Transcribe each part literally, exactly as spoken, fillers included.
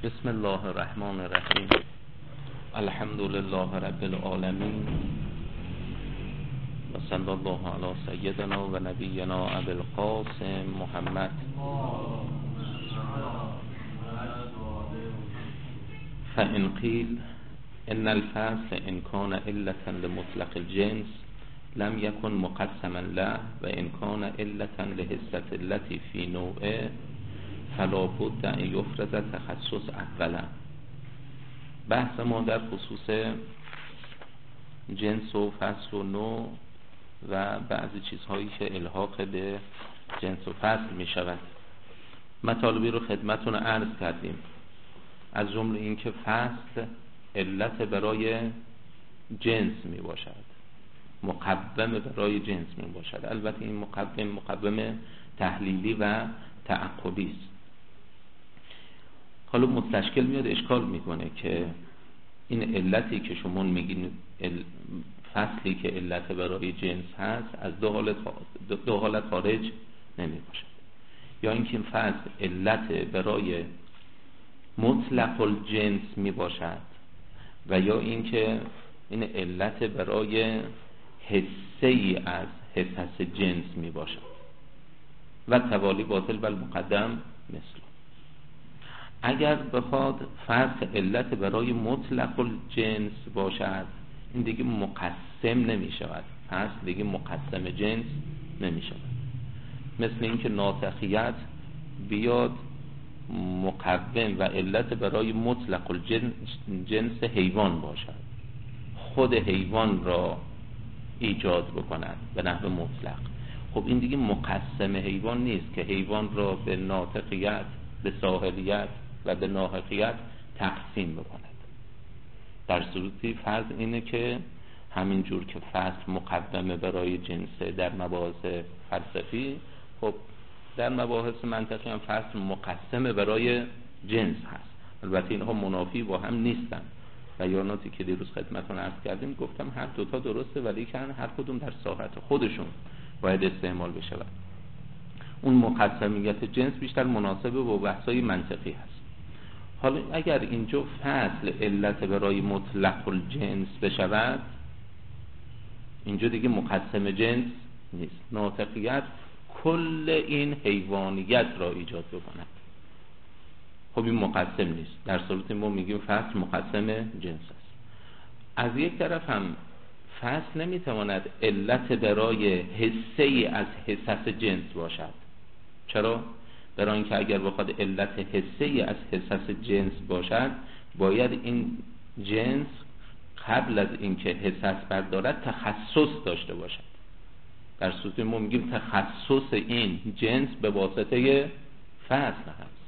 بسم الله الرحمن الرحیم. الحمد لله رب العالمین و صلی الله علی سیدنا و نبینا ابی القاسم محمد. فإن قیل ان الفصل ان کان علة لمطلق الجنس لم يكن مقسما له و ان کان علة لحصة التي في نوعه فلا بد ان یفرض تخصص اولا. بحث ما در خصوص جنس و فصل و نوع و بعضی چیزهایی که الحاق به جنس و فصل می شود. مطالبی رو خدمتون عرض کردیم، از جمله این که فصل علت برای جنس می باشد، مقوم برای جنس می باشد. البته این مقوم مقوم تحلیلی و تعقبی است. حالا مستشکل میاد اشکال میکنه که این علتی که شما میگین فصلی که علت برای جنس هست از دو حالت دو حالت خارج نمی باشد، یا اینکه این فصل علت برای مطلق الجنس می باشد و یا اینکه این علت برای حصه ای از حصص جنس می باشد و توالی باطل بل مقدم مثل. اگر بخواد فصل علت برای مطلق الجنس باشد، این دیگه مقسم نمی شود، فصل دیگه مقسم جنس نمی شود. مثل اینکه ناطقیت بیاد مقوم و علت برای مطلق الجنس حیوان باشد، خود حیوان را ایجاد بکند به نحو مطلق. خب این دیگه مقسم حیوان نیست که حیوان را به ناطقیت، به ساحلیت و به ناحقیت تقسیم بکند. در صورتی فرض اینه که همین جور که فصل مقدمه برای جنسه در مباحث فلسفی، خب در مباحث منطقی هم فصل مقسمه برای جنس هست. البته اینها منافی با هم نیستن. بیاناتی که دیروز خدمتتون عرض کردیم گفتم هر دوتا درسته، ولی که هر کدوم در ساحت خودشون باید استعمال بشه. اون مقسمیت جنس بیشتر مناسب با بحثای منطقی هست. حالا اگر اینجا فصل علت برای مطلق الجنس بشود، اینجا دیگه مقسم جنس نیست، ناطقیت کل این حیوانیت را ایجاد بکند. خب این مقسم نیست. در صورت ما میگیم فصل مقسم جنس است. از یک طرف هم فصل نمیتواند علت برای حصه ای از حصص جنس باشد. چرا؟ برای اینکه اگر بخواد علت حصه ای از حصص جنس باشد، باید این جنس قبل از اینکه حصص بردارد تخصص داشته باشد. در صورت ما میگیم تخصص این جنس به واسطه فصل هست.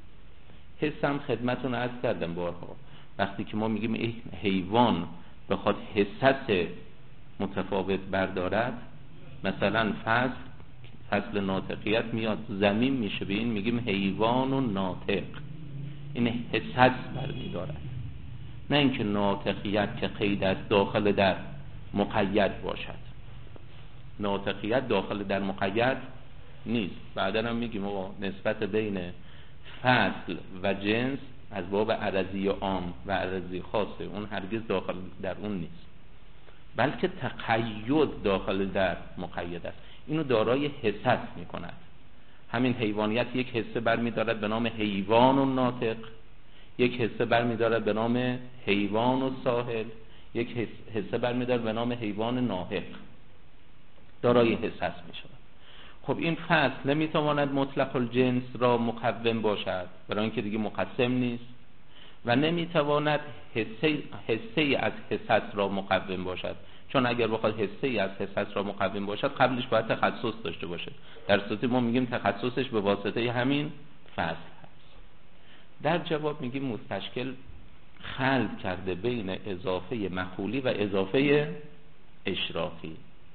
حس هم خدمتون عرض کردم بارها، وقتی که ما میگیم این حیوان بخواد حصص متفاوت بردارد، مثلا فصل فصل ناطقیت میاد زمین میشه، به این میگیم حیوان و ناطق، این حصص برمیدارد. نه اینکه ناطقیت که قید از داخل در مقید باشد. ناطقیت داخل در مقید نیست. بعدا هم میگیم ما نسبت بین فصل و جنس از باب عرضی عام و عرضی خاصه، اون هرگز داخل در اون نیست، بلکه تقید داخل در مقید است. اینو دارای حصص میکند. همین حیوانیت یک حصه برمیدارد به نام حیوان و ناطق، یک حصه برمیدارد به نام حیوان و ساحل، یک حصه برمیدارد به نام حیوان ناحق، دارای حصص میشود. خب این فصل نمیتواند مطلق الجنس را مقوم باشد، برای اینکه دیگه مقسم نیست، و نمیتواند حصه حصه از حصص را مقوم باشد، چون اگر بخواد حصه ای از حصص را مقوم باشد قبلش باید تخصص داشته باشه. در صورتی ما میگیم تخصصش به واسطه همین فصل هست. در جواب میگیم مستشکل خلط کرده بین اضافه مخولی و اضافه اشراقی.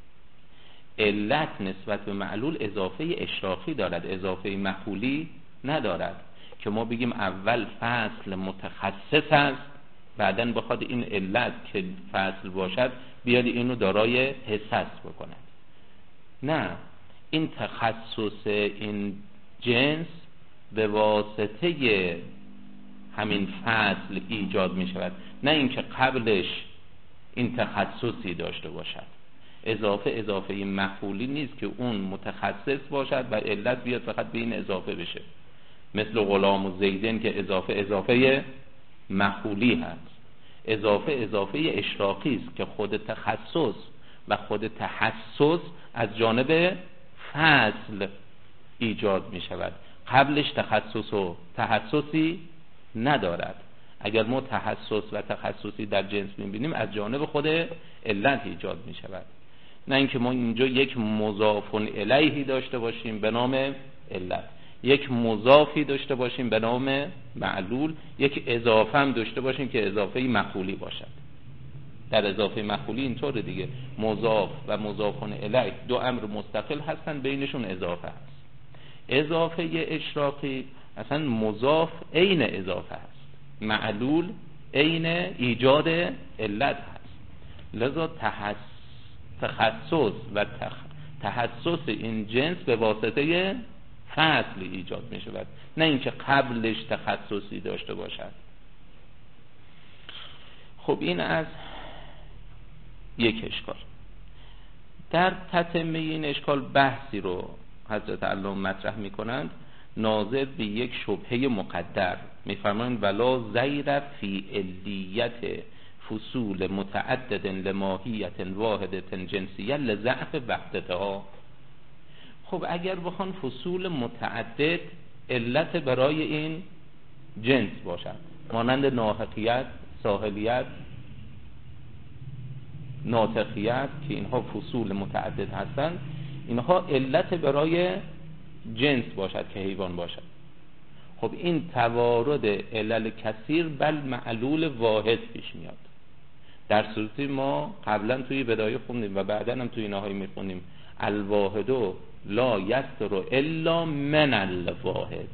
علت نسبت به معلول اضافه اشراقی دارد، اضافه مخولی ندارد، که ما بگیم اول فصل متخصص است، بعدن بخواد این علت که فصل باشد بیاد اینو دارای حصص بکند. نه، این تخصص این جنس به واسطه همین فصل ایجاد می شود، نه اینکه قبلش این تخصصی داشته باشد. اضافه اضافه مفعولی نیست که اون متخصص باشد و علت بیاد فقط به این اضافه بشه، مثل غلام و زیدن که اضافه اضافه مفعولی هست. اضافه اضافه اشراقی است که خود تخصص و خود تحسس از جانب فصل ایجاد می شود، قبلش تخصص و تحسسی ندارد. اگر ما تحسس و تخصصی در جنس می‌بینیم از جانب خود علت ایجاد می شود، نه اینکه ما اینجا یک مضاف الیهی داشته باشیم به نام علت، یک مضافی داشته باشیم به نام معلول، یک اضافه هم داشته باشیم که اضافه مفعولی باشد. در اضافه مفعولی اینطوره دیگه، مضاف و مضاف الیه دو امر مستقل هستن، بینشون اضافه هست. اضافه اشراقی اصلا مضاف عین اضافه هست، معلول عین ایجاد علت هست. لذا تخصص و تحسس این جنس به واسطه فصل ایجاد می شود، نه اینکه قبلش تخصصی داشته باشد. خب این از یک اشکال. در تتمه این اشکال بحثی رو حضرت علامه مطرح می کنند ناظر به یک شبهه مقدر. می فرمایند ولا زیر فی علیت فصول متعدد لماهیت واحدت جنسیه لضعف وحدتها. خب اگر بخوان فصول متعدد علت برای این جنس باشد، مانند ناحقیت، ساحلیت، ناطقیت که اینها فصول متعدد هستند، اینها علت برای جنس باشد که حیوان باشد. خب این توارد علل کثیر بل معلول واحد پیش میاد. در صورتی ما قبلا توی بدایه خوندیم و بعدا هم توی نهایی میخونیم الواحد لا یستر الا من الواحد،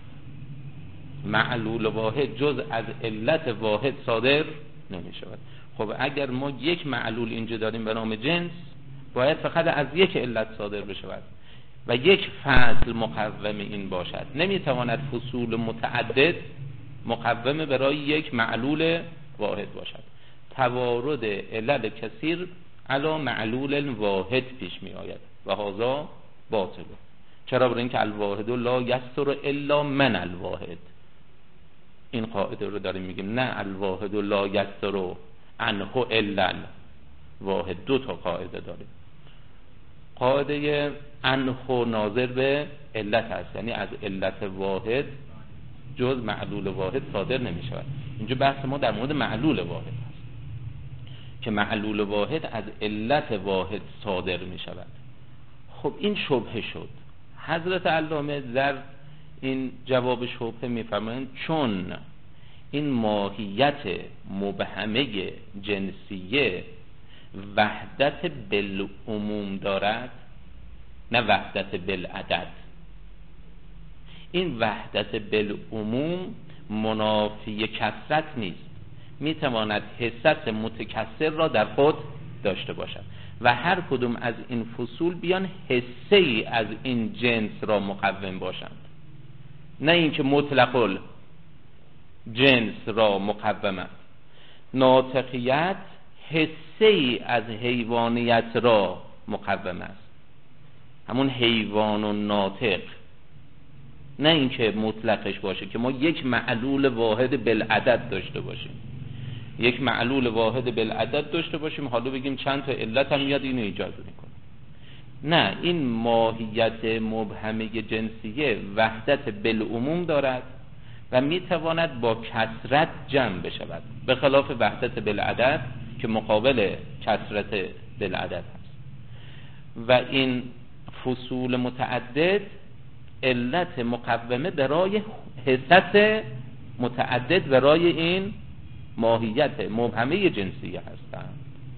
معلول واحد جز از علت واحد صادر نمی شود. خب اگر ما یک معلول اینجا داریم به نام جنس، باید فقط از یک علت صادر بشود و یک فصل مقوم این باشد. نمیتواند فصول متعدد مقوم برای یک معلول واحد باشد. توارد علل کثیر علی معلول واحد پیش می آید و هذا باطل. چرا؟ برای اینکه الواحد لا یستر الا من الواحد. این قاعده رو داریم میگیم، نه الواحد لا یستر عنه الا الواحد. دو تا قاعده داریم. قاعده عنه ناظر به علت است، یعنی از علت واحد جز معلول واحد صادر نمی شود. اینجا بحث ما در مورد معلول واحد است که معلول واحد از علت واحد صادر می شود. خب این شبهه شد. حضرت علامه در این جواب شبهه می فرمایند چون این ماهیت مبهمه جنسیه وحدت بالعموم دارد، نه وحدت بالعدد. این وحدت بالعموم منافی کثرت نیست، میتواند حست متکثر را در خود داشته باشد و هر کدوم از این فصول بیان حصه ای از این جنس را مقوم باشند، نه اینکه مطلق جنس را مقوم است. ناطقیت حصه ای از حیوانیت را مقوم است، همون حیوان و ناطق، نه اینکه مطلقش باشه که ما یک معلول واحد بالعدد داشته باشیم، یک معلول واحد بالعدد داشته باشیم حالا بگیم چند تا علت هم میاد اینو ایجاد میکنه. نه، این ماهیت مبهمه جنسیه وحدت بالعموم دارد و میتواند با کثرت جمع بشود، به خلاف وحدت بالعدد که مقابل کثرت بالعدد هست. و این فصول متعدد علت مقومه برای حصت متعدد برای این ماهیت مبهمه جنسیه هستند.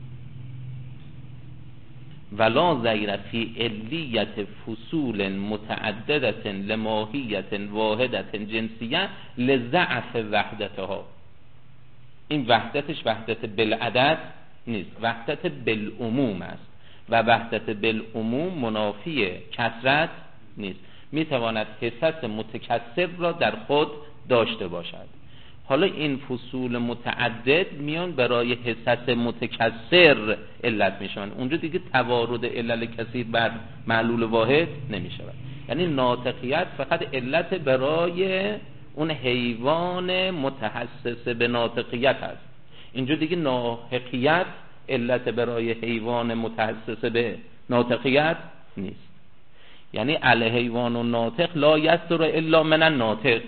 ولا زیر فی علیت فصول متعددت لماهیت واحدت جنسیه لضعف وحدتها. این وحدتش وحدت بالعدد نیست، وحدت بالعموم است و وحدت بالعموم منافی کثرت نیست، میتواند حصت متکثر را در خود داشته باشد. حالا این فصول متعدد میان برای حصص متکثر علت میشن، اونجا دیگه توارد علل کثیر بر معلول واحد نمیشود. یعنی ناطقیت فقط علت برای اون حیوان متحسس به ناطقیت هست، اینجا دیگه ناحقیت علت برای حیوان متحسس به ناطقیت نیست. یعنی الحیوان و ناطق لا یصدر الا من الناطق،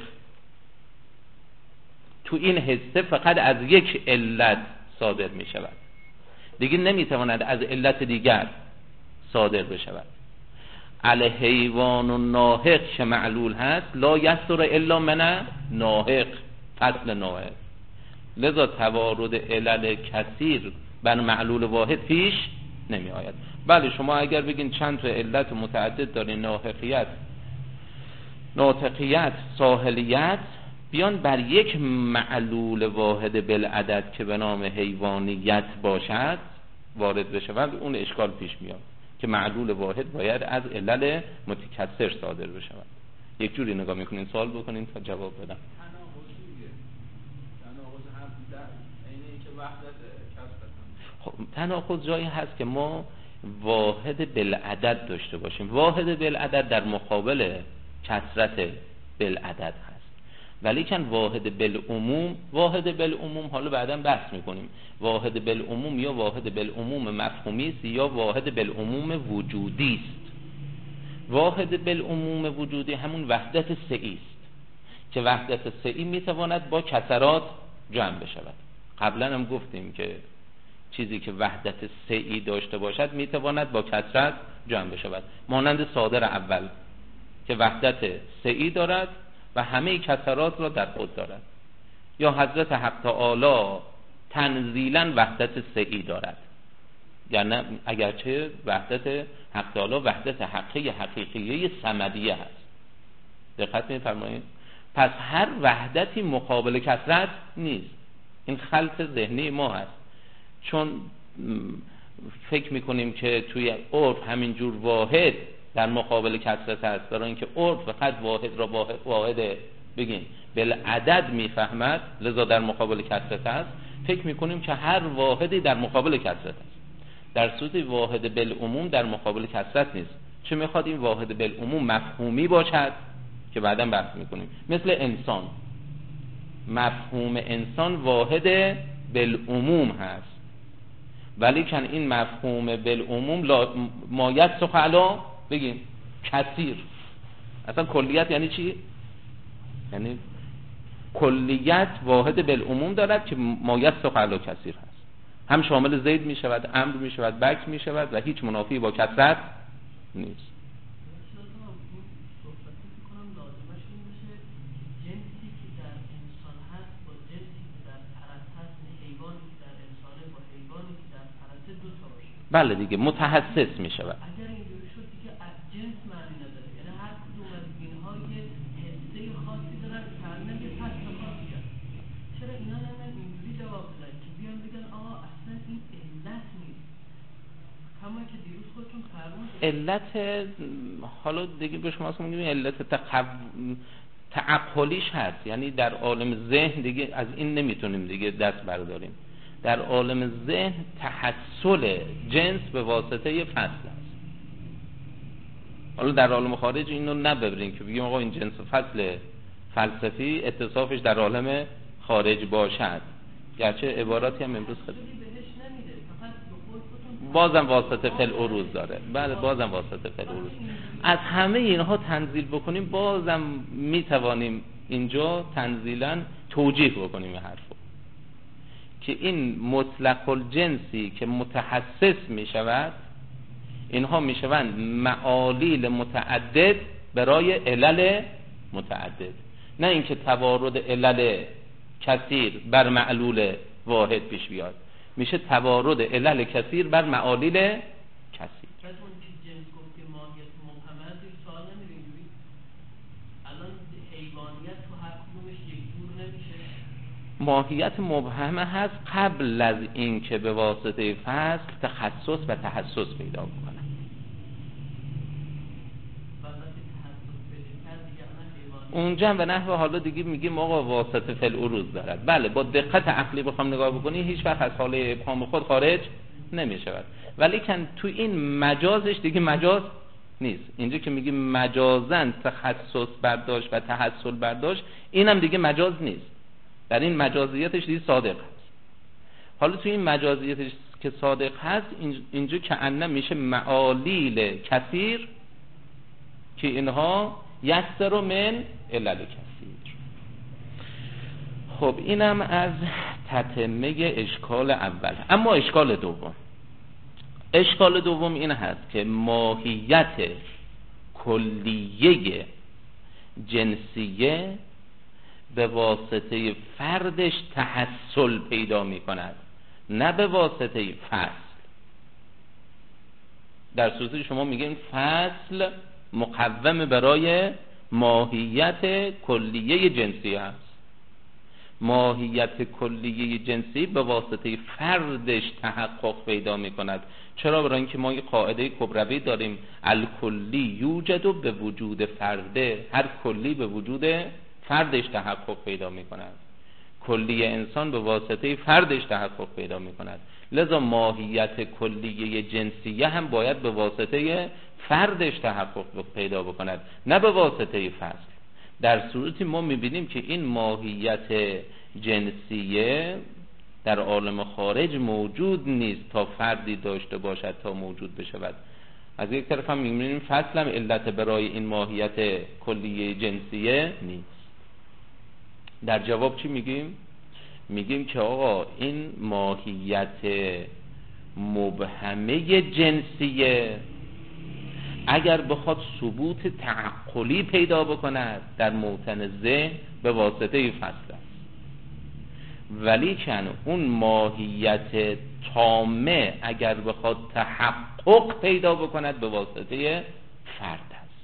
تو این حصه فقط از یک علت صادر می شود، دیگه نمی تواند از علت دیگر صادر بشود. الحیوان و ناحق که معلول هست لا یصدر الا من ناحق، فصل ناحق، لذا توارد علل کثیر بر معلول واحد پیش نمی آید. بله شما اگر بگین چند تا علت متعدد دارین، ناحقیت، ناطقیت، ساحلیت، بیان بر یک معلول واحد بالعدد که به نام حیوانیت باشد وارد بشه، ولی اون اشکال پیش میاد که معلول واحد باید از علل متکثر صادر بشه. یک جوری نگاه میکنین سوال بکنین تا جواب بدم. خب تناقض جایی هست که ما واحد بالعدد داشته باشیم، واحد بالعدد در مقابل کثرت بالعدد هست، ولی کن واحد بالعموم، واحد بالعموم حالا بعدا بحث میکنیم، واحد بالعموم یا واحد بالعموم مفهومی است یا واحد بالعموم وجودی است. واحد بالعموم وجودی همون وحدت سعی است که وحدت سعی میتواند با کثرات جمع بشود. قبلا هم گفتیم که چیزی که وحدت سعی داشته باشد میتواند با کثرت جمع بشود، مانند صادر اول که وحدت سعی دارد و همه کثرات را در خود دارد، یا حضرت حق تعالی تنزیلا وحدت سعی دارد، یعنی اگرچه وحدت حق تعالی وحدت حقیقی حقیقیه صمدیه هست. دقت می‌فرمایید؟ پس هر وحدتی مقابل کثرت نیست. این خلط ذهنی ما هست، چون فکر میکنیم که توی عرف همینجور واحد در مقابل کثرت هست، برای اینکه عرف فقط واحد را واحد بگیم بالعدد میفهمد، لذا در مقابل کثرت هست، فکر میکنیم که هر واحدی در مقابل کثرت است، در صورتی واحد بالعموم در مقابل کثرت نیست. چه میخواد این واحد بالعموم مفهومی باشد که بعدا بحث میکنیم، مثل انسان، مفهوم انسان واحد بالعموم هست، ولی کن این مفهوم بالعموم لا ما یسق علی بگیم کثیر. اصلا کلیت یعنی چی؟ یعنی کلیت واحد بالعموم دارد که ما یسق علی کثیر هست، هم شامل زید می شود، امر می شود، بکر می شود و هیچ منافی با کثرت نیست. بله دیگه متحسس می شود. اگر اینجوری شد دیگه از جنس معنی نداره، یعنی هر کدوم از اینها یه حسه خاصی دارن که هر یه فصل خاصی هست. چرا اینا نمیان اینجوری جواب بدن که بیان بگن آقا اصلا این علت نیست، کما که دیروز خودتون فرمودید علت، حالا دیگه به شما میگیم علت تقو... تعقلیش هست، یعنی در عالم ذهن دیگه از این نمیتونیم دیگه دست برداریم. در عالم ذهن تحصل جنس به واسطه فصل است. حالا در عالم خارج اینو نببریم که بگیم آقا این جنس فصل فلسفی اتصافش در عالم خارج باشد، گرچه عباراتی هم امروز خیلی بازم واسطه فل عروض داره. بله بازم واسطه فل عروض. از همه اینها تنزیل بکنیم بازم میتوانیم اینجا تنزیلا توجیه بکنیم این حرفو که این مطلق الجنسی که متحسس می شود، اینها می شوند معالیل متعدد برای علل متعدد، نه اینکه توارد علل کثیر بر معلول واحد پیش بیاد، میشه توارد علل کثیر بر معالیل کثیر. ماهیت مبهمه هست قبل از این که به واسطه فصل تخصص و تحسس پیدا کنه. اونجا به نحو حالا دیگه میگیم آقا واسطه فی العروض دارد. بله با دقت عقلی بخوام نگاه بکنی هیچ وقت از حاله ابهام خود خارج نمیشود، ولی کن تو این مجازش دیگه مجاز نیست. اینجا که میگیم مجازن تخصص برداشت و تحصل برداشت، اینم دیگه مجاز نیست، در این مجازیتش دیگه صادق هست. حالا تو این مجازیتش که صادق هست اینجا که انه میشه معالیل کثیر که اینها یستر من علل کثیر. خب اینم از تتمه اشکال اول. اما اشکال دوم، اشکال دوم این هست که ماهیت کلیه جنسیه به واسطه فردش تحصل پیدا می کند، نه به واسطه فصل. در صورتی شما میگین فصل مقوم برای ماهیت کلیه جنسی است. ماهیت کلیه جنسی به واسطه فردش تحقق پیدا می کند. چرا؟ برای اینکه ما یک قاعده کبروی داریم، الکلی یوجد به وجود فرده، هر کلی به وجود فردش تحقق پیدا می کند. کلی انسان به واسطه فردش تحقق پیدا می کند، لذا ماهیت کلیه جنسیه هم باید به واسطه فردش تحقق پیدا بکند، نه به واسطه فصل. در صورتی ما میبینیم که این ماهیت جنسیه در عالم خارج موجود نیست تا فردی داشته باشد تا موجود بشود. از یک طرف هم میبینیم فصل هم علت برای این ماهیت کلیه جنسیه نیست. در جواب چی میگیم؟ میگیم که آقا این ماهیت مبهمه جنسیه اگر بخواد ثبوت تعقلی پیدا بکند در موطن ذهن به واسطه فصل است، ولی کن اون ماهیت تامه اگر بخواد تحقق پیدا بکند به واسطه فرد است.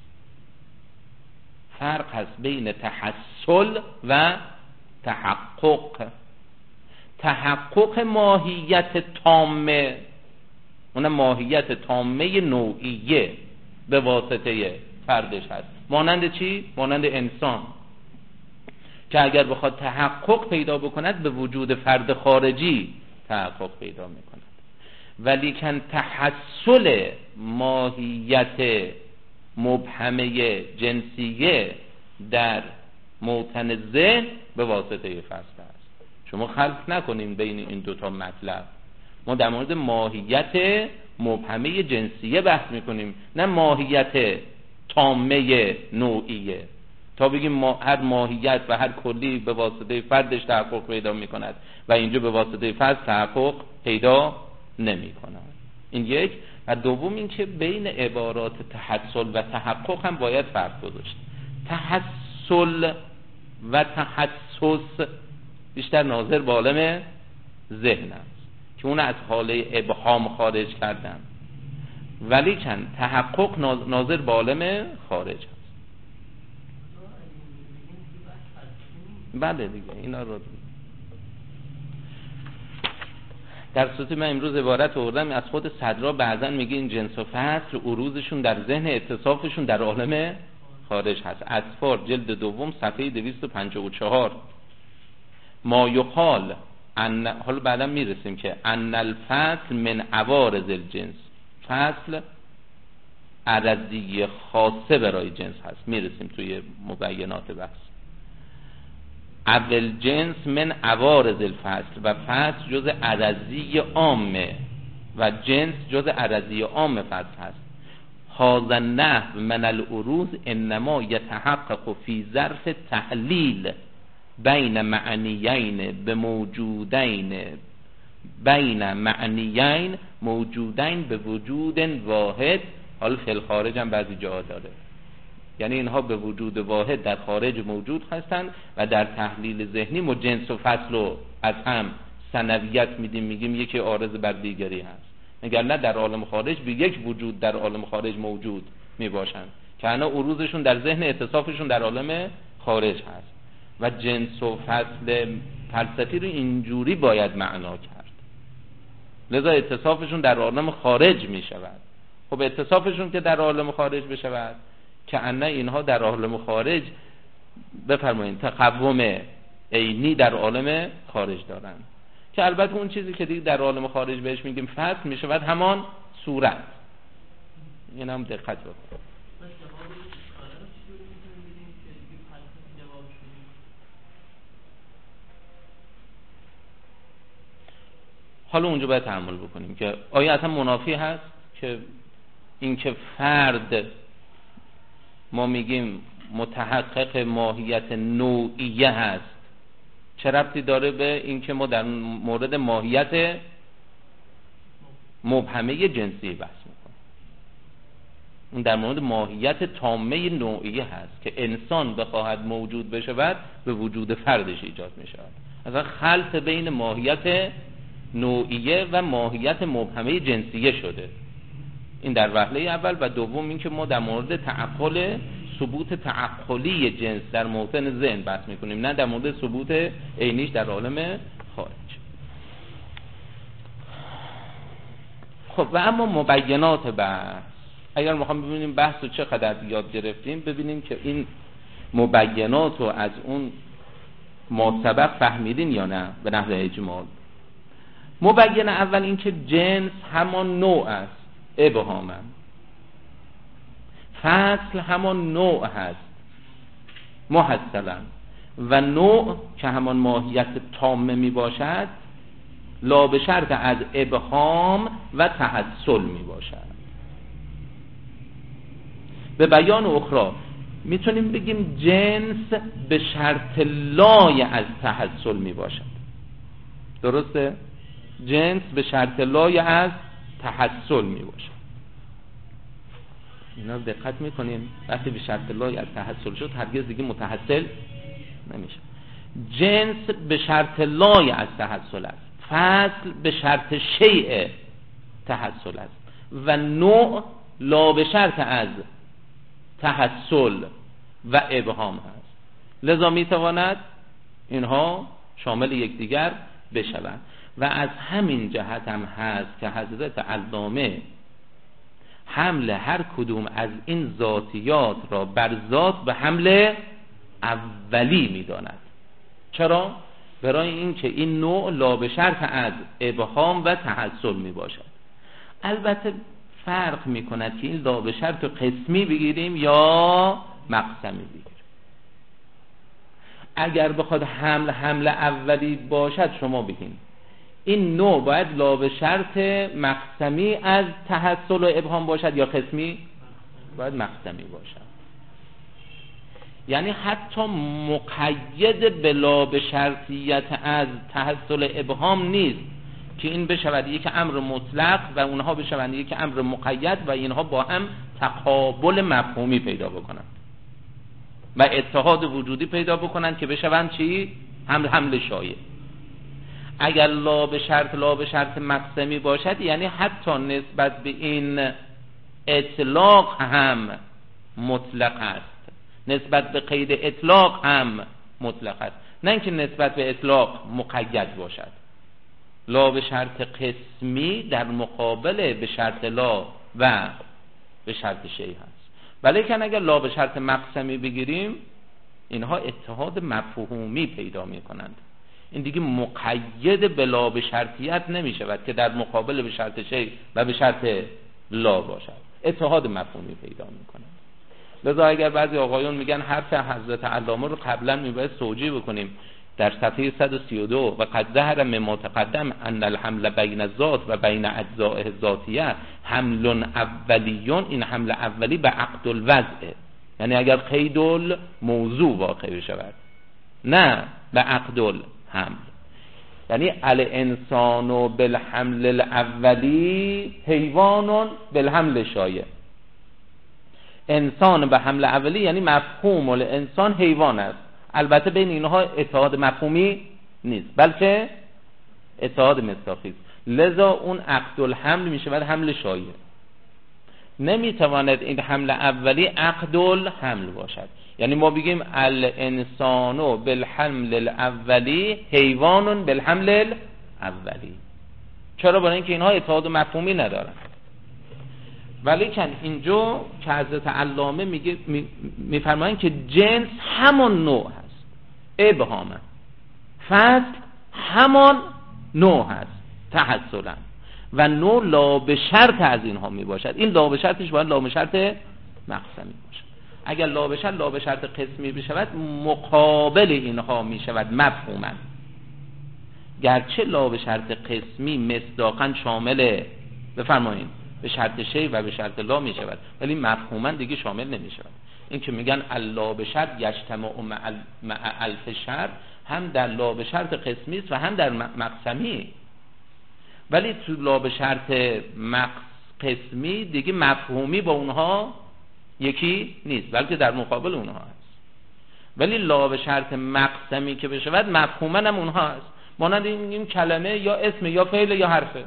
فرق هست بین تحصل و تحقق. تحقق ماهیت تامه، اون ماهیت تامه نوعیه به واسطه فردش هست. مانند چی؟ مانند انسان که اگر بخواد تحقق پیدا بکند به وجود فرد خارجی تحقق پیدا میکند، ولی کن تحصل ماهیت مبهمه جنسیه در موطن ذهن به واسطه فصل است. شما خلط نکنیم بین این دوتا مطلب. ما در مورد ماهیت مبهمه جنسیه بحث میکنیم، نه ماهیت تامه نوعیه. تا بگیم ما هر ماهیت و هر کلی به واسطه فردش تحقق پیدا میکند و اینجا به واسطه فرد تحقق پیدا نمیکند. این یک. و دوم این که بین عبارات تحصل و تحقق هم باید فرق گذاشت. تحصل و تحسس بیشتر ناظر به عالم ذهن است که اون از حاله ابهام خارج کردن، ولی کن تحقق ناظر به عالم خارج است. بله دیگه اینا رو در صورتی من امروز عبارت آوردم از خود صدرا، بعضا میگه این جنس و فصل عروضشون در ذهن، اتصافشون در عالم خارج هست. اطفار جلد دوم صفحه دویست و پنجاه و چهار. ما یقال ان، حالا بعدا میرسیم که ان الفصل من عوارض الجنس، فصل عرضی خاصه برای جنس هست، میرسیم توی مبینات بحث. اول جنس من عوارض الفصل، و فصل جز عرضی عامه و جنس جز عرضی عام فصل هست. هذا النحو من العروض انما يتحقق في ظرف تحلیل بین معنیین به موجودین بین معنیین موجودین به وجود واحد. حالا فی الخارج هم بعضی جاها داره، یعنی اینها به وجود واحد در خارج موجود هستند و در تحلیل ذهنی ما جنس و فصل رو از هم ثنویت میدیم، میگیم یکی عارض بر دیگری هست، مگر نه در عالم خارج به یک وجود در عالم خارج موجود میباشند که انا عروضشون در ذهن، اتصافشون در عالم خارج هست. و جنس و فصل فلسفی رو اینجوری باید معنا کرد، لذا اتصافشون در عالم خارج می شود. خب اتصافشون که در عالم خارج بشود که انه اینها در عالم خارج بفرمایید تقوم عینی در عالم خارج دارن که البته اون چیزی که دیگه در عالم خارج بهش میگیم فصل میشه بعد همان صورت. این هم دقت بکنید. حالا اونجا باید تحمل بکنیم که آیا اصلا منافی هست که اینکه فرد ما میگیم متحقق ماهیت نوعیه هست چه ربطی داره به اینکه ما در مورد ماهیت مبهمه جنسی بحث میکنیم؟ اون در مورد ماهیت تامه نوعیه هست که انسان بخواهد موجود بشه بعد به وجود فردش ایجاد میشه. اصلا خلط بین ماهیت نوعیه و ماهیت مبهمه جنسیه شده. این در وهله اول. و دوم این که ما در مورد تعقل ثبوت تعقلی جنس در موطن ذهن بحث میکنیم، نه در مورد ثبوت عینیش در عالم خارج. خب و اما مبینات بحث، اگر میخوام ببینیم بحث رو چقدر یاد گرفتیم، ببینیم که این مبینات رو از اون ما سبق فهمیدین یا نه به نحو اجمال. مبین اول این که جنس همان نوع است، ابهاماً. فصل همان نوع هست، محصلاً. و نوع که همان ماهیت تامه می باشد لا به شرط از ابهام و تحصل می باشد. به بیان اخرى میتونیم بگیم جنس به شرط لای از تحصل می باشد. درسته؟ جنس به شرط لای از تحصل می باشد. اینا دقت میکنیم وقتی به شرط لای از تحصل شد هرگز دیگه متحصل نمیشه. جنس به شرط لای از تحصل است، فصل به شرط شیء تحصل است و نوع لا به شرط از تحصل و ابهام هست. لذا میتواند اینها شامل یکدیگر بشوند. و از همین جهت هم هست که حضرت علامه حمل هر کدوم از این ذاتیات را بر ذات به حمل اولی می‌داند. چرا؟ برای این که این نوع لا به شرط از ابهام و تحصل می باشد. البته فرق می کند که این لا به شرط قسمی بگیریم یا مقسمی بگیریم. اگر بخواد حمل حمل اولی باشد شما بگین این نوع باید لا به شرط مقسمی از تحصل و ابهام باشد یا قسمی؟ باید مقسمی باشد. یعنی حتی مقید به لا به شرطیت از تحصل ابهام نیست که این بشود یک امر مطلق و اونها بشوند یک امر مقید و اینها با هم تقابل مفهومی پیدا بکنند و اتحاد وجودی پیدا بکنند که بشوند چی؟ حمل حمل شایع. اگر لا به شرط لا به شرط مقسمی باشد یعنی حتی نسبت به این اطلاق هم مطلق است، نسبت به قید اطلاق هم مطلق است، نه اینکه نسبت به اطلاق مقید باشد. لا به شرط قسمی در مقابل به شرط لا و به شرط شیء هست. ولیکن اگر لا به شرط مقسمی بگیریم اینها اتحاد مفهومی پیدا می کنند. این دیگه مقید به لا به شرطیت نمی شود که در مقابل به شرط شیء و به شرط لا باشد، اتحاد مفهومی پیدا می کنند. لذا اگر بعضی آقایون میگن حرف حضرت علامه رو قبلا میباید توجیه بکنیم در صفحه صد و سی و دو و قد ظهر مما تقدم ان الحمل بین الذات و بین اجزاء الذاتیه حمل اولیون، این حمل اولی به عقد الوضع، یعنی اگر قید الموضوع واقع بشود نه به عقد الحمل. یعنی الانسان بالحمل الاولی حیوان بالحمل شایع. انسان به حمل اولی یعنی مفهوم الانسان حیوان است. البته بین اینها اتحاد مفهومی نیست بلکه اتحاد مصداقی است. لذا اون عقد الحمل میشه بعد حمل شایع. نمیتواند این حمل اولی عقد الحمل باشد. یعنی ما بگیم الانسان بالحمل الاولی حیوان بالحمل الاولی. چرا؟ برای اینکه اینها اتحاد مفهومی ندارند. ولیکن اینجا که حضرت علامه میگه میفرمایند می که جنس همان نوع هست، ابهاما، فصل همان نوع هست تحصلا، و نوع لا به شرط از اینها می باشد. این لا به شرطش باید لا به شرط مقسمی باشد. اگر لا به شرط لا به شرط قسمی بشود مقابل اینها می شود مفهوما، گرچه لا به شرط قسمی مصداقا شامل بفرمایید به شرط شی و به شرط لا می شود، ولی مفهوما دیگه شامل نمی شود. این که میگن الا به شرط یجتمع مع الف شرط، هم در لا به شرط قسمی است و هم در مقسمی، ولی تو لا به شرط قسمی دیگه مفهومی با اونها یکی نیست، بلکه در مقابل اونها هست. ولی لا به شرط مقسمی که بشود مفهوما هم اونها هست. مانند این, این کلمه یا اسم یا فعل یا حرفه.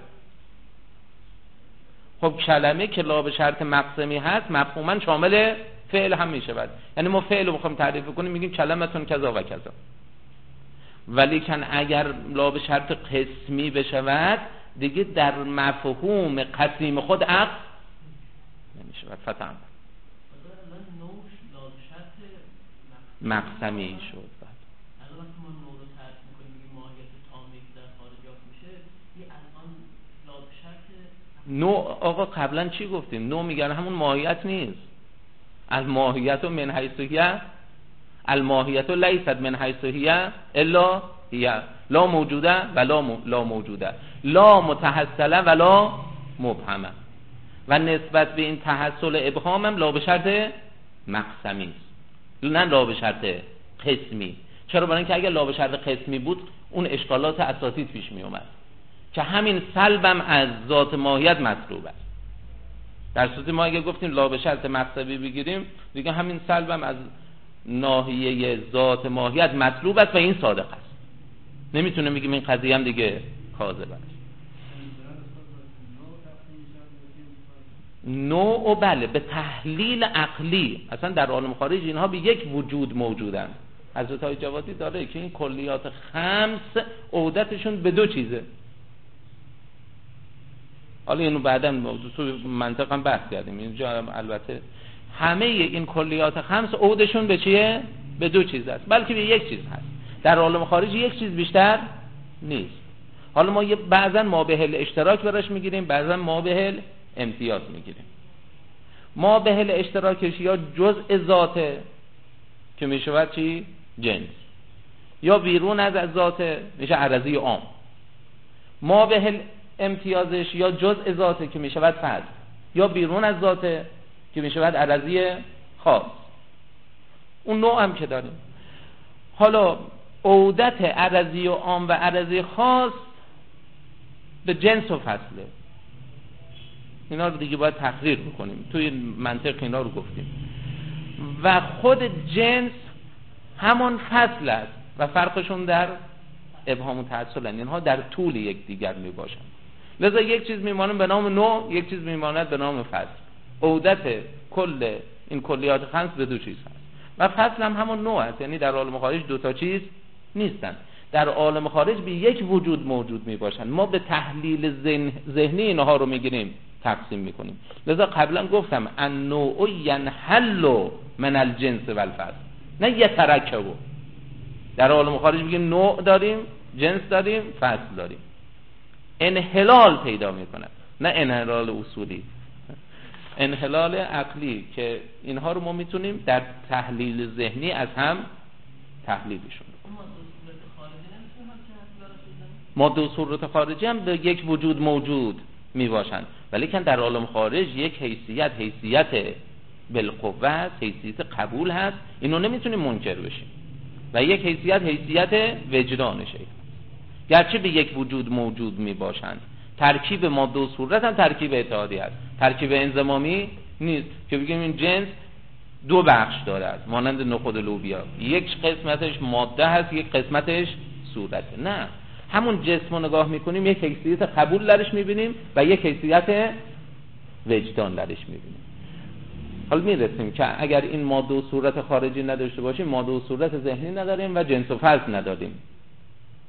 خب کلمه که لا به شرط مقسمی هست مفهوما شامل فعل هم می شود. یعنی ما فعل رو بخوایم تعریف کنیم میگیم کلمتون کذا و کذا، ولی کن اگر لا به شرط قسمی بشود دیگه در مفهوم قسیم خود عقل نمی شود. فتح مقسمی شد. نوع آقا قبلا چی گفتیم؟ نوع میگن همون ماهیت نیست. الماهیت من حیث هی، الماهیت لیست من حیث هی الا هی، لا موجوده و لا, م... لا موجوده، لا متحصله و لا مبهمه. و نسبت به این تحصل ابهام هم لا به شرط مقسمی است، نه لا به شرط قسمی. چرا؟ برای اینکه اگر لا به شرط قسمی بود اون اشکالات اساتید پیش می اومد که همین سلبم از ذات ماهیت مطلوب است. در صورتی ما اگه گفتیم لا به شرط مقصدی بگیریم دیگه همین سلبم از ناحیه ذات ماهیت مطلوب است و این صادق است. نمیتونه بگیم این قضیه هم دیگه کاذب است. نوع و بله به تحلیل عقلی اصلا در عالم خارج اینها به یک وجود موجودن. حضرت های جوادی داره که این کلیات خمس عودتشون به دو چیزه. حالا اینو بعداً تو منطقاً بحث کردیم. اینجا البته همه این کلیات خمس عودشون به چیه؟ به دو چیز است، بلکه به یک چیز هست. در عالم خارج یک چیز بیشتر نیست. حالا ما بعضاً ما به اشتراک براش میگیریم، بعضاً ما به امتیاز میگیریم. ما به اشتراکش یا جزء ذاته که میشود چی؟ جنس، یا بیرون از ذاته میشه عرضی عام. ما به امتیازش یا جزء ذاته که میشود فرد، یا بیرون از ذاته که میشود عرضی خاص. اون نوع هم که داریم. حالا عودت عرضی و عام و عرضی خاص به جنس و فصله. اینا رو دیگه باید تقریر بکنیم. توی منطق اینا رو گفتیم. و خود جنس همان فصل است و فرقشون در ابهام و تحصل، اینها در طول یک دیگر می باشند. لذا یک چیز میماند به نام نوع، یک چیز میماند به نام فصل. عودت کل این کلیات خمس به دو چیز هست و فصل هم همون نوع است. یعنی در عالم خارج دو تا چیز نیستن، در عالم خارج به یک وجود موجود می باشند. ما به تحلیل ذهن ذهنی اینها رو میگیریم تقسیم میکنیم. لذا قبلا گفتم النوع ینحل من الجنس والفصل، نه یترکبوا. در عالم خارج میگیم نوع داریم، جنس داریم، فصل داریم. انحلال پیدا میکنه، نه انحلال اصولی، انحلال عقلی که اینها رو ما میتونیم در تحلیل ذهنی از هم تحلیلشون. ماده و صورت خارجی هم به یک وجود موجود میباشند، ولی که در عالم خارج یک حیثیت حیثیت بالقوه، حیثیت قبول هست، اینو نمیتونیم منکر بشیم، و یک حیثیت حیثیت وجدانشه، گرچه به یک وجود موجود می باشند. ترکیب ماده و صورت هم ترکیب اتحادی است، ترکیب انضمامی نیست که بگیم این جنس دو بخش داره است، مانند نخود لوبیا، یک قسمتش ماده هست، یک قسمتش صورته. نه، همون جسم رو نگاه میکنیم یک حیثیت قبول درش میبینیم و یک حیثیت وجدان درش میبینیم. حالا میرسیم که اگر این ماده و صورت خارجی نداشته باشیم، ماده و صورت ذهنی نداریم و جنس و فصل نداریم.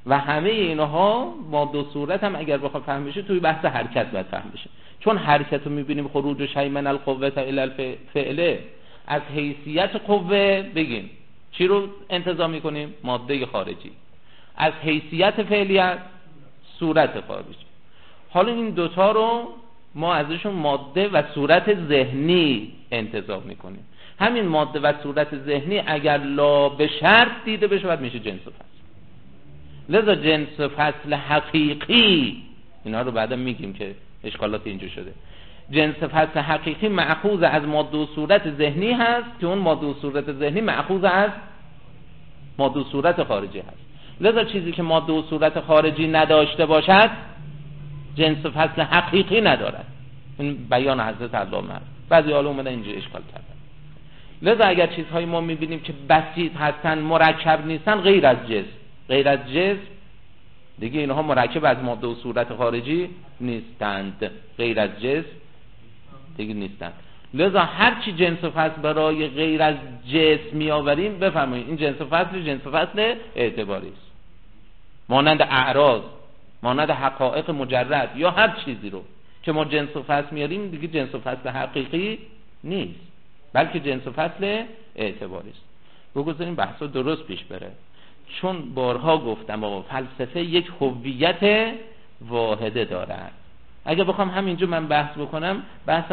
و همه اینها ماده و صورت هم اگر بخواد فهم بشه توی بحث حرکت باید فهم بشه، چون حرکت رو میبینیم خروج شیء من القوه الی الفعل، از حیثیت قوه بگیم چی رو انتزاع میکنیم؟ ماده خارجی. از حیثیت فعلیت صورت خارجی. حالا این دوتا رو ما ازشون ماده و صورت ذهنی انتزاع میکنیم. همین ماده و صورت ذهنی اگر لا به شرط دیده بشه باید میشه جنس و فصل. لذا جنس و فصل حقیقی، اینا رو بعدا میگیم که اشکالات اینجا شده، جنس فصل حقیقی مأخوذ از ماده و صورت ذهنی هست که اون ماده و صورت ذهنی مأخوذ از ماده و صورت خارجی هست. لذا چیزی که ماده و صورت خارجی نداشته باشد جنس فصل حقیقی ندارد. این بیان حضرت علامه. بعضی حالا اومدن اینجا اشکال کردن. لذا اگر چیزهای ما میبینیم که بسیط هستن مرکب نیستن غیر از جسم، غیر از جسم دیگه اینها مرکب از ماده و صورت خارجی نیستند، غیر از جسم دیگه نیستند. لذا هر چی جنس فصل برای غیر از جسم میآوریم بفرمایید این جنس فصل جنس فصل اعتباری است، مانند اعراض، مانند حقایق مجرد یا هر چیزی رو که ما جنس و فصل میاریم دیگه جنس و فصل حقیقی نیست، بلکه جنس و فصل اعتباری است. بگذاریم بحثا درست پیش بره، چون بارها گفتم آقا فلسفه یک هویت واحده دارد. اگه بخوام همینجا من بحث بکنم، بحث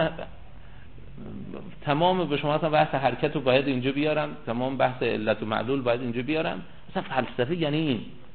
تمام به شما بحث حرکت رو باید اینجا بیارم، تمام بحث علت و معلول باید اینجا بیارم. مثلا فلسفه یعنی این.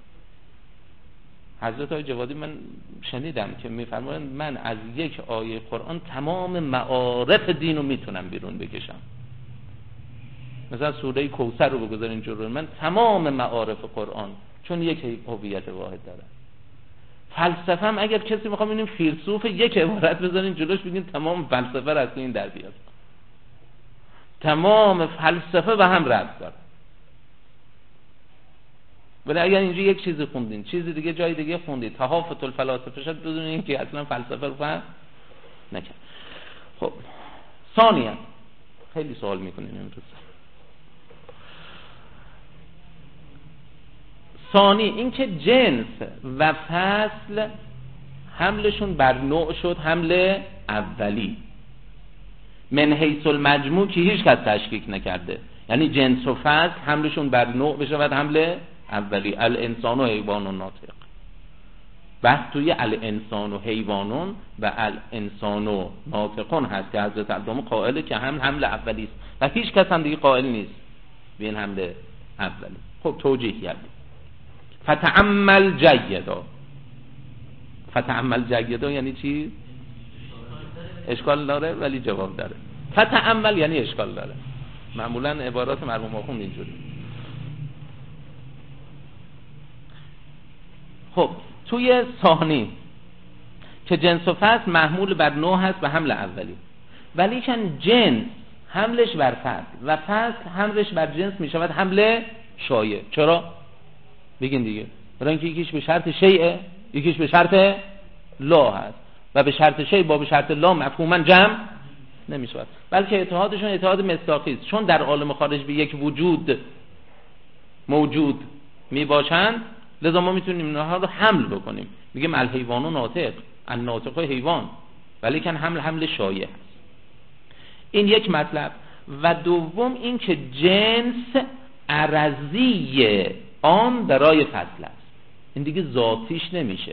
حضرت آقای جوادی من شنیدم که میفرمایند من از یک آیه قرآن تمام معارف دین رو میتونم بیرون بکشم. مثلا سوره کوثر رو بگذارین جلوی من، تمام معارف قرآن، چون یک هویت واحد داره. فلسفه هم اگر کسی میخوام ببینیم فیلسوف یک عبارت بذارین جلوش بگین تمام فلسفه را از این در بیاد. تمام فلسفه به هم ربط داره. ولی اگر اینجا یک چیزی خوندین چیزی دیگه جای دیگه خوندید، تهافت الفلاسفه شد، بدونین که اصلا فلسفه رو فهم نکرد. خب ثانیاً خیلی سوال میکنین امروز. ثانی این که جنس و فصل حملشون بر نوع شد حمل اولی، من حیث المجموع که هیچ کس تشکیک نکرده، یعنی جنس و فصل حملشون بر نوع بشه و حمل اولی. الانسان و حیوان و ناطق، بحث توی الانسان و حیوانون و الانسان و ناطقون هست که حضرت علامه قائله که هم حمل اولی است و هیچ کس هم دیگه قائل نیست به این حمل اولی. خب توجیه کردیم. فتعمل جیدا. فتعمل جیدا یعنی چی؟ اشکال داره ولی جواب داره. فتعمل یعنی اشکال داره. معمولا عبارات مرحوم آخوند اینجوری. خب توی ثانی که جنس و فصل محمول بر نوع هست به حمل اولی، ولی کن جنس حملش بر فصل و فصل حملش بر جنس می شود حمل شایع. چرا؟ بگین دیگه. برای اینکه یکیش به شرط شیعه، یکیش به شرط لا هست و به شرط شیع با به شرط لا مفهوما جمع نمی شود، بلکه اتحادشون اتحاد مصداقی است. چون در عالم خارج به یک وجود موجود می باشند، لذا ما میتونیم اینها رو حمل بکنیم. میگیم الحیوان ناطق، الناطق حیوان، ولی کن حمل حمل شایع هست. این یک مطلب. و دوم این که جنس عرضی عام برای فصل است، این دیگه ذاتیش نمیشه.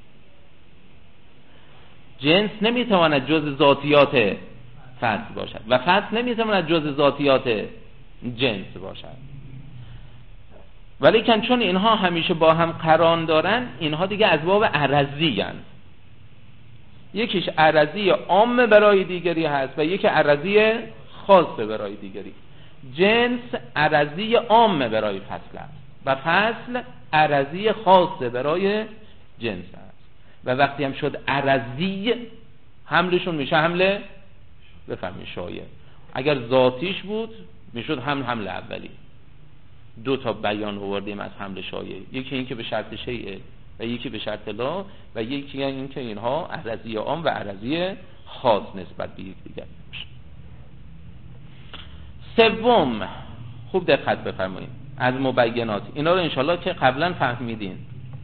جنس نمیتواند جز ذاتیات فصل باشد و فصل نمیتواند جز ذاتیات جنس باشد. ولی کن چون اینها همیشه با هم قران دارن، اینها دیگه از باب عرضی هستند. یکیش عرضی عام برای دیگری هست و یکی عرضی خاص برای دیگری. جنس عرضی عام برای فصل است و فصل عرضی خاص برای جنس است. و وقتی هم شد عرضی، حملشون میشه حمل بفهمید شایع. اگر ذاتیش بود میشد حمل حمل اولی. دو تا بیان آوردیم از حمل شایع، یکی این که به شرط شیء و یکی به شرط لا، و یکی این که اینها عرضی عام و عرضی خاص نسبت به یکدیگر میشه. سوم، خوب دقت بفرمایید از مبینات اینا رو انشالله که قبلا فهمیدین،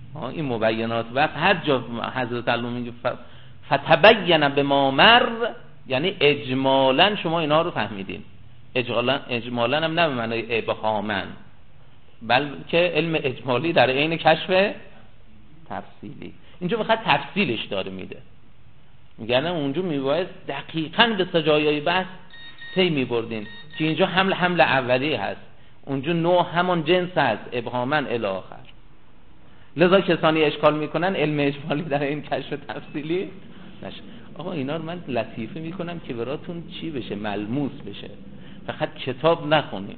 این مبینات وقت هر جا حضرت علامه میگه فتبین بما مر، یعنی اجمالا شما اینا رو فهمیدین. اجمالا اجمالا هم نه به معنای ابهامن، بلکه علم اجمالی در عین کشف تفصیلی. اینجا بخاطر تفصیلش داره میده، میگن اونجا میبایست دقیقاً به سجایای بحث پی میبردین که اینجا حمل حمل اولی هست، اونجا نوع همان جنس هست، ابهامن الی آخر. لذا کسانی اشکال میکنن علم اجمالی در این کشف تفصیلی نشه. آقا اینا رو من لطیفه میکنم که براتون چی بشه، ملموس بشه، فقط کتاب نخونیم.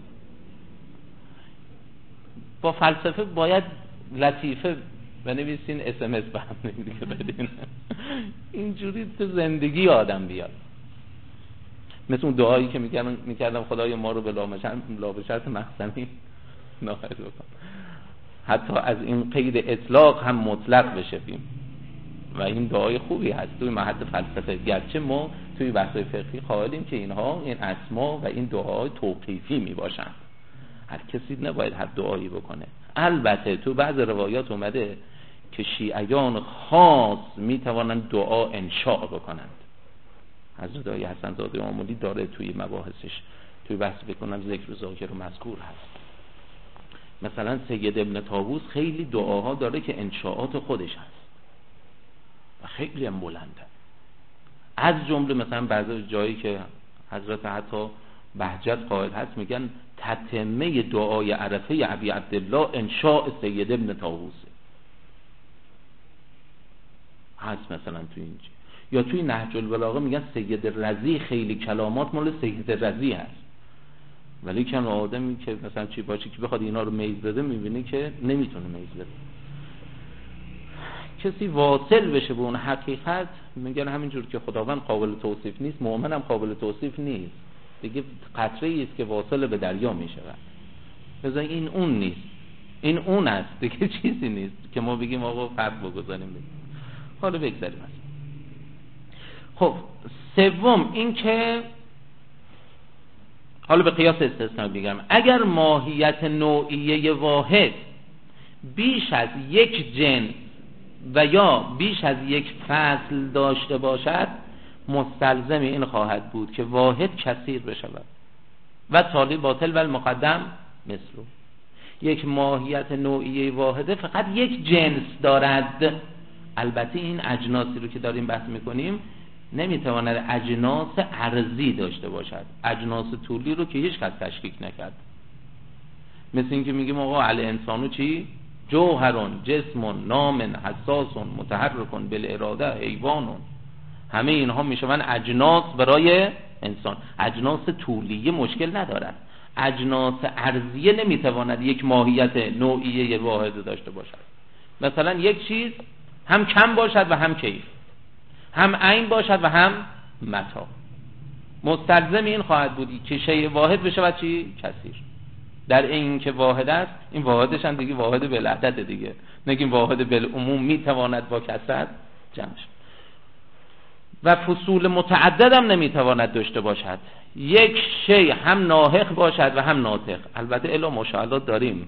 با فلسفه باید لطیفه بنویسین، اس ام اس به هم دیگه بدین، اینجوری تو زندگی آدم بیاد. مثل اون دعایی که میکردم میکردم خدای ما رو به لابشرط مخزنی ناهید بکن، حتی از این قید اطلاق هم مطلق بشویم. و این دعای خوبی هست توی محط فلسفه، گرچه ما توی بحث‌های فقهی قائلیم که اینها این اسما و این دعاهای توقیفی می باشن، هر کسی نباید هر دعایی بکنه. البته تو بعض روایات اومده که شیعیان خاص می توانند دعا انشاء بکنند. حضرت آقای حسن زاده آملی داره توی مباحثش، توی بحث بکنم ذکر و ذاکر و مذکور هست. مثلا سید ابن طاووس خیلی دعاها داره که انشاءات خودش هست و خیلی هم بلنده. از جمله مثلا بعضی جایی که حضرت حتی بهجت قائل هست میگن تتمه دعای عرفه ابی عبدالله انشاء سید ابن طاووس هست مثلا تو اینجا. یا توی نهج البلاغه میگن سید رضی خیلی کلامات مال سید رضی هست، ولی که آدمی که مثلا چی باشه که بخواد اینا رو میز بده میبینی که نمیتونه میز بده. کسی واصل بشه به اون حقیقت، میگن همینجور که خداوند قابل توصیف نیست، مؤمن هم قابل توصیف نیست دیگه، قطره ای است که واصل به دریا میشود. مثلا این اون نیست، این اون است دیگه، چیزی نیست که ما بگیم آقا فرق بگذاریم بگیم. حالا بگذاریم. خب سوم این که حالا به قیاس استثناء بگم، اگر ماهیت نوعیه واحد بیش از یک جنس و یا بیش از یک فصل داشته باشد، مستلزم این خواهد بود که واحد کثیر بشود و تالی باطل و المقدم مثلو. یک ماهیت نوعیه واحده فقط یک جنس دارد. البته این اجناسی رو که داریم بحث میکنیم نمیتواند اجناس عرضی داشته باشد، اجناس طولی رو که هیچ کس تشکیک نکرد. مثل این که میگیم آقا علی انسانو چی؟ جوهرون جسمون نامن حساسون متحرکون بالاراده حیوانون، همه اینها میشون اجناس برای انسان. اجناس طولیه مشکل ندارد، اجناس عرضیه نمیتواند یک ماهیت نوعیه واحد داشته باشد. مثلا یک چیز هم کم باشد و هم کیف، هم عین باشد و هم متا، مستلزم این خواهد بودی که شیء واحد بشه و چی؟ کثیر. در این که واحد است، این واحدش هم دیگه واحد بالعدد دیگه، نگیم واحد بالعموم میتواند با کثرت جمع شد. و فصول متعدد هم نمیتواند داشته باشد، یک شی هم ناهق باشد و هم ناطق. البته الا مشاهدات داریم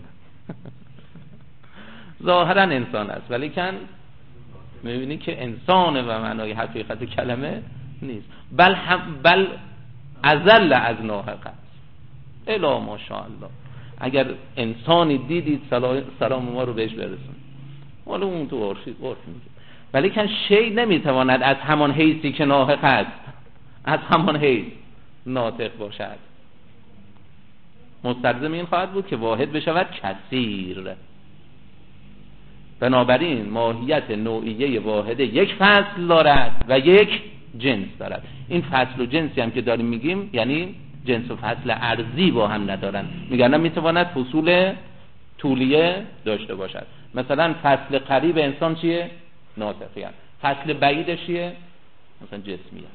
ظاهرا انسان است ولی کن میبینی که انسان و معنای حقیقت کلمه نیست، بل هم بل ازل از ناحق است. الا ماشاءالله اگر انسانی دیدید سلام ما رو بهش برسون، ولی اون تو عرفی عرف میگه، ولی کن شی نمیتواند از همان حیثی که ناحق است از همان حیث ناطق باشد. مستلزم این خواهد بود که واحد بشود کثیر. بنابراین ماهیت نوعیه واحده یک فصل دارد و یک جنس دارد. این فصل و جنسی هم که داریم میگیم یعنی جنس و فصل ارضی با هم ندارن، میگن میتواند فصول طولیه داشته باشد. مثلا فصل قریب انسان چیه؟ ناطقیه. فصل بعیدش چیه؟ مثلا جسمیه.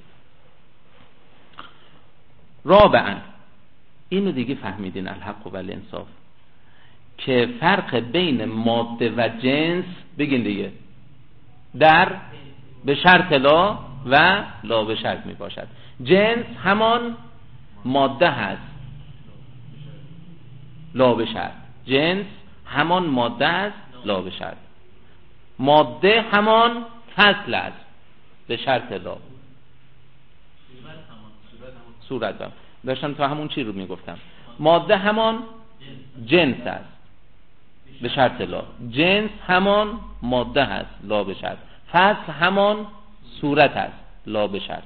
رابعا اینو دیگه فهمیدین الحق و الانصاف که فرق بین ماده و جنس بگین دیگه در به شرط لا و لا به شرط می باشد. جنس همان ماده هست، لا به شرط. جنس همان ماده است، لا به شرط. ماده همان فصل است به شرط لا. صورت هم داشتم تا همون چی رو میگفتم. ماده همان جنس است به شرط لا، جنس همان ماده هست لا به شرط، فصل همان صورت است لا به شرط،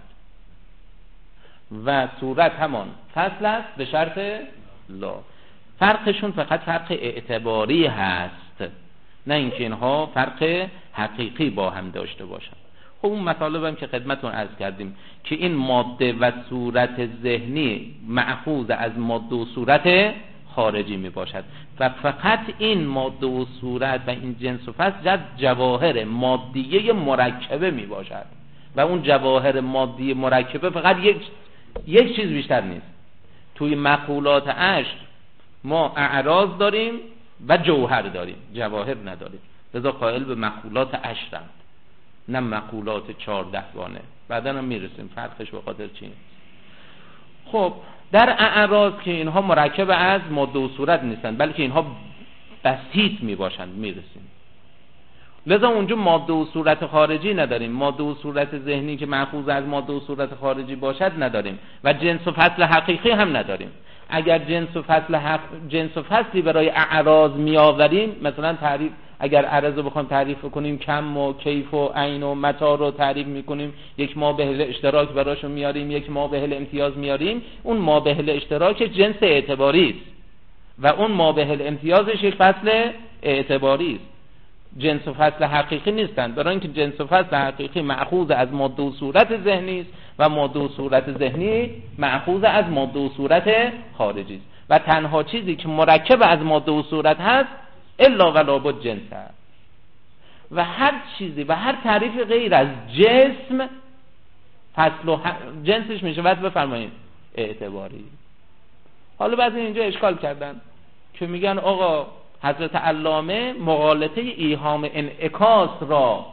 و صورت همان فصل است به شرط لا. فرقشون فقط فرق اعتباری هست، نه اینکه اینها فرق حقیقی با هم داشته باشن. خب اون مطالب هم که خدمتون عرض کردیم که این ماده و صورت ذهنی مأخوذ از ماده و صورت خارجی می باشد و فقط این ماده و صورت و این جنس و فصل جواهر مادیه مرکبه می باشد و اون جواهر مادی مرکبه فقط یک یک چیز بیشتر نیست. توی مقولات عشر ما اعراض داریم و جوهر داریم، جواهر نداریم، لذا قائل به مقولات عشرند نه مقولات چهارده گانه. بعدا هم میرسیم فرقش به خاطر چیه. خب در اعراض که اینها مرکب از ماده و صورت نیستند بلکه اینها بسیط می باشند میرسیم. لذا اونجا ماده و صورت خارجی نداریم، ماده و صورت ذهنی که مأخوذ از ماده و صورت خارجی باشد نداریم و جنس و فصل حقیقی هم نداریم. اگر جنس و فصل حق... جنس و فصلی برای اعراض می آوریم، مثلا تعریف اگر عرض رو بخوایم تعریف کنیم کم و کیف و عین و متا رو تعریف میکنیم، یک ما به اشتراک براشون میاریم، یک ما به امتیاز میاریم، اون ما به اشتراک جنس اعتباری است و اون ما به امتیازش یک فصل اعتباری است. جنس و فصل حقیقی نیستند، برای اینکه جنس و فصل حقیقی مأخوذ از ماده و صورت ذهنی است و ماده و صورت ذهنی مأخوذ از ماده و صورت خارجی است و تنها چیزی که مرکب از ماده و صورت هست الا و لابد جنس هست و هر چیزی و هر تعریف غیر از جسم فصل و جنسش میشه واسه بفرمایید اعتباری. حالا بعضی اینجا اشکال کردن که میگن آقا حضرت علامه مغالطه ایهام انعکاس را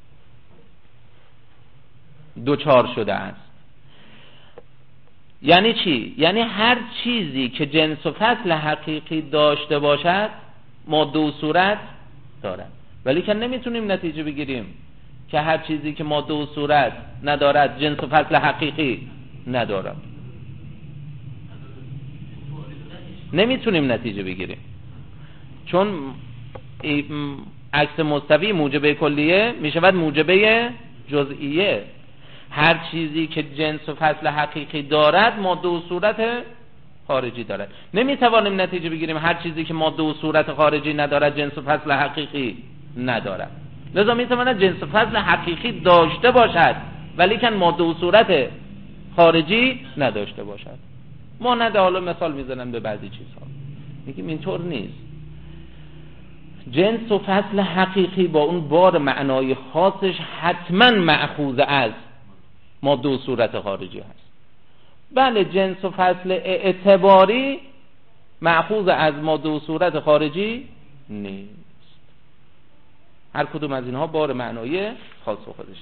دوچار شده است. یعنی چی؟ یعنی هر چیزی که جنس و فصل حقیقی داشته باشد ماده و صورت دارد، ولی که نمیتونیم نتیجه بگیریم که هر چیزی که ماده و صورت ندارد جنس و فصل حقیقی ندارد. نمیتونیم نتیجه بگیریم چون عکس مستوی موجبه کلیه میشود موجبه جزئیه. هر چیزی که جنس و فصل حقیقی دارد ماده و صورت خارجی دارد. نمیتوانیم نتیجه بگیریم هر چیزی که ماده و صورت خارجی ندارد جنس و فصل حقیقی ندارد. لذا میتواند جنس و فصل حقیقی داشته باشد ولی کن ماده و صورت خارجی نداشته باشد. ما نده حالا مثال میزنم به بعضی چیزها میگیم اینطور نیست. جنس و فصل حقیقی با اون بار معنای خاصش حتما مأخوذ از ماده و صورت خارجی هست. بله جنس و فصل اعتباری مأخوذ از ماده و صورت خارجی نیست. هر کدوم از اینها بار معنای خاص خودش داره.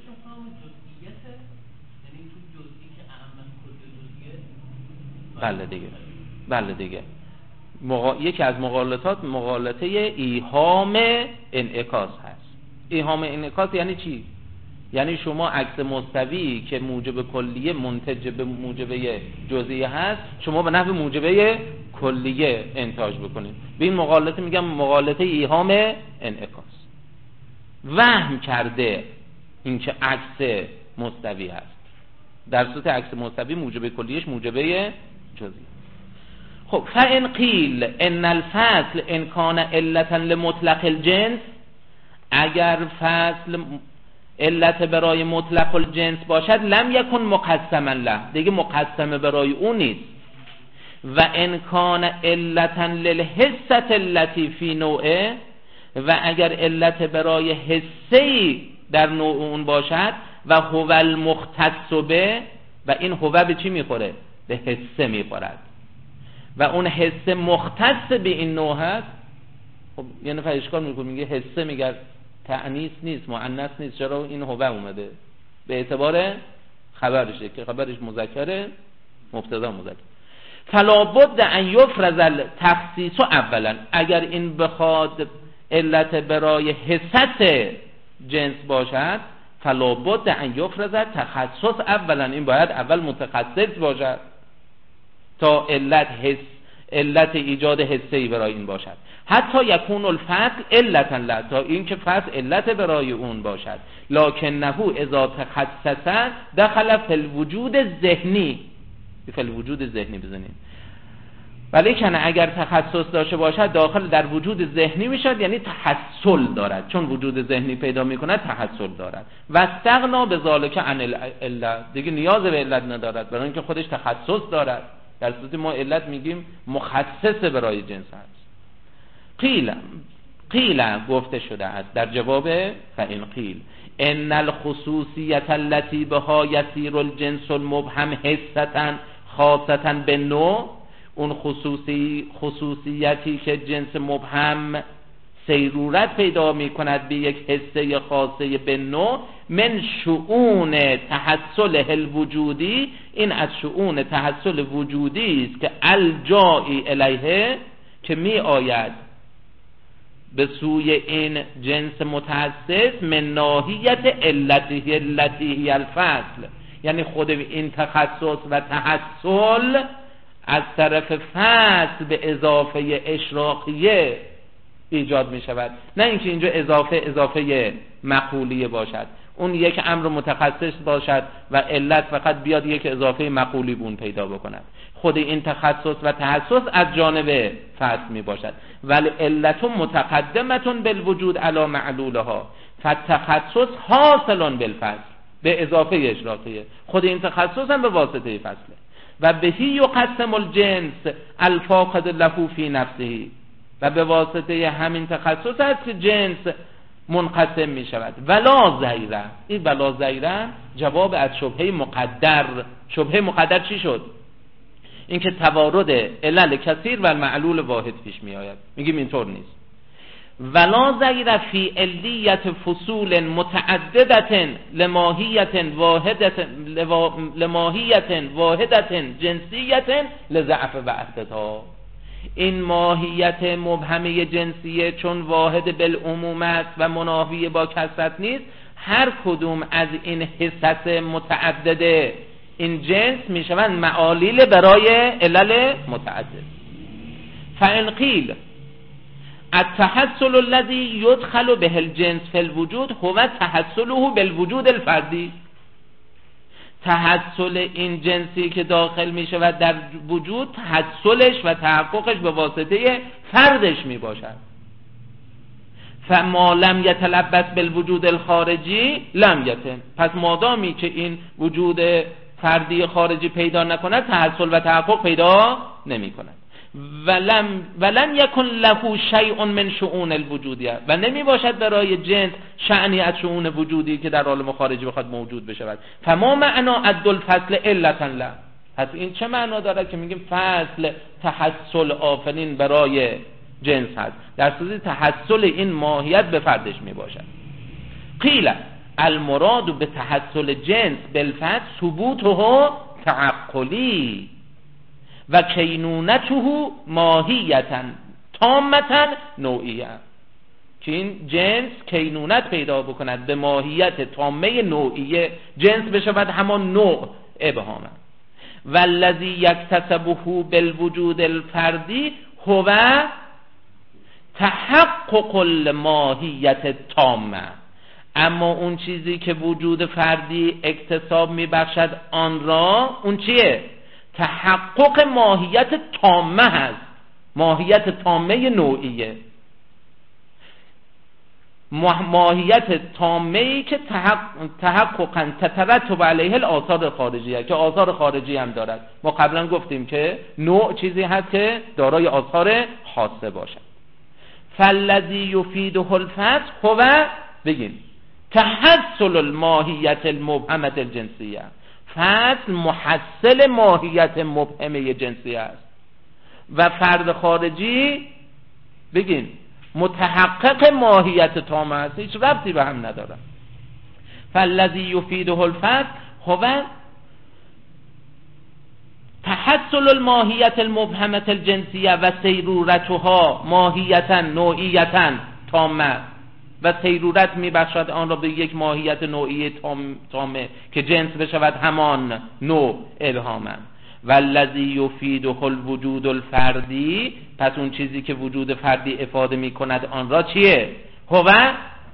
بله دیگه بله دیگه مغا... یکی از مغالطات مغالطه ایهام انعکاس هست. ایهام انعکاس یعنی چی؟ یعنی شما عکس مستوی که موجب کلیه منتج به موجبه جزئیه هست شما به نحو موجبه کلیه انتاج بکنید. به این مغالطه میگم مغالطه ایهام انعکاس. وهم کرده اینکه عکس مستوی هست در صورت عکس مستوی موجبه کلیهش موجبه جزئیه. خب فإن قیل ان الفصل ان کان علتا لمطلق الجنس، اگر فصل علت برای مطلق الجنس باشد لم یکن مقسما له، دیگه مقسم برای اون نیست. و ان کان علتا للحسه التي فی نوعه، و اگر علت برای حسه‌ای در نوع اون باشد و هو المختص به، و این هو به چی میخوره؟ به حسه میخورد و اون حسه مختص به این نوع هست. خب یه نفر اشکال میکنه میگه حسه میگه تأنیث نیست مؤنث نیست، چرا این هو اومده؟ به اعتبار خبرشه که خبرش مذکره مبتدا مذکر. فلا بد ان یفرض التخصیص اولا، اگر این بخواد علت برای حست جنس باشد فلا بد ان یفرض تخصص. اولا این باید اول متخصص باشد تا علت حس علت ایجاد حسی برای این باشد. حتی یکون الفصل علتا لا، تا این که فصل علت برای اون باشد. لکنه اذا تخصص دخل فی الوجود ذهنی، فی الوجود ذهنی بزنیم، ولی کنه اگر تخصص داشته باشد داخل در وجود ذهنی میشد، یعنی تحصل دارد، چون وجود ذهنی پیدا میکند تحصل دارد. و استغنا بذالک عن العلت، دیگه نیاز به علت ندارد برای اینکه خودش تخصص دارد. در صورتی ما علت میگیم مخصص برای جنس هست. قیل قیل گفته شده است در جواب فإن قیل ان الخصوصیت التي بها یسیر الجنس المبهم حسة خاصة بالنوع، اون خصوصی خصوصیتی که جنس مبهم سیرورت پیدا می کند به یک حسه خاصه به نوع، من شؤون تحصل الوجودی، این از شؤون تحصل وجودی است که الجایی الیه، که می آید به سوی این جنس متحسس، من ناحیت علتی التي الفصل، یعنی خود این تخصص و تحصل از طرف فصل به اضافه اشراقیه ایجاد می شود، نه اینکه اینجا اضافه اضافه مقولیه باشد، اون یک امر متخصص باشد و علت فقط بیاد یک اضافه مقولی بون پیدا بکند. خود این تخصص و تحسس از جانب فصل می باشد. ولی علت متقدمتون بالوجود علی معلولها، فالتخصص حاصل بالفصل به اضافه اشراقیه، خود این تخصص هم به واسطه فصله. و بهی یقسم الجنس الفاقد له فی نفسه، و به واسطه همین تخصص است که جنس منقسم می شود. ولا زیره، این ولا زیره جواب از شبهه مقدر. شبهه مقدر چی شد؟ این که توارد علل کثیر و معلول واحد پیش می آید. میگیم اینطور نیست. ولا زیره فی علیت فصول متعددت لماهیت واحدت لماهیت واحدت جنسیت لضعف وحدتها، این ماهیت مبهمه جنسیه چون واحد بالعموم است و منافی با کثرت نیست، هر کدوم از این حصص متعدده این جنس می شوند معالیل برای علل متعدد. فإن قیل التحصل الذي يدخل به الجنس في الوجود هو تحصله بالوجود الفردي، تحصل این جنسی که داخل می شود در وجود تحصلش و تحققش به واسطه فردش می باشد. فما لم يتلبس بالوجود الخارجی لم یتم، پس مادامی که این وجود فردی خارجی پیدا نکند تحصل و تحقق پیدا نمی کند. ولم ولن یکن له شیء من شؤون الوجودیه، و نمی باشد برای جنس شأنی از شؤون وجودی که در عالم خارجی بخواد موجود بشود. فما معنا عد الفصل علتا له، پس این چه معنا داره که میگیم فصل تحصل آفرین برای جنس هست، در صورتی تحصل این ماهیت به فردش می باشد. قیل المراد به تحصل جنس بالفصل ثبوته تعقلی و کینونته ماهیتا تامتا نوعیه، که این جنس کینونت پیدا بکند به ماهیت تامه نوعیه، جنس بشود همان نوع ابهامه. والذی یکتسبه بالوجود الفردی هو تحقق الماهیت تامه، اما اون چیزی که وجود فردی اکتساب میبخشد آن را، اون چیه؟ تحقق ماهیت تامه هست، ماهیت تامه نوعیه، ماهیت تامه‌ای که تحققاً تترتب علیه الآثار خارجیه، که آثار خارجی هم دارد. ما قبلا گفتیم که نوع چیزی هست که دارای آثار خاصه باشد. فالذی یفیده الفصل هو بگیم تحصل الماهیت المبهمه الجنسیه، فصل محصل ماهیت مبهمه جنسی است و فرد خارجی بگین متحقق ماهیت تام است، هیچ ربطی به هم نداره. فالذی یفیده الفصل هو تحصل الماهیت المبهمه الجنسیه و سیرورتها ماهیتا نوعیتا تامه و سیرورت میبخشد آن را به یک ماهیت نوعی تام تامه که جنس بشود همان نوع ابهاما. والذی یفیده الوجود الفردی، پس اون چیزی که وجود فردی افاده میکند آن را چیه؟ هو،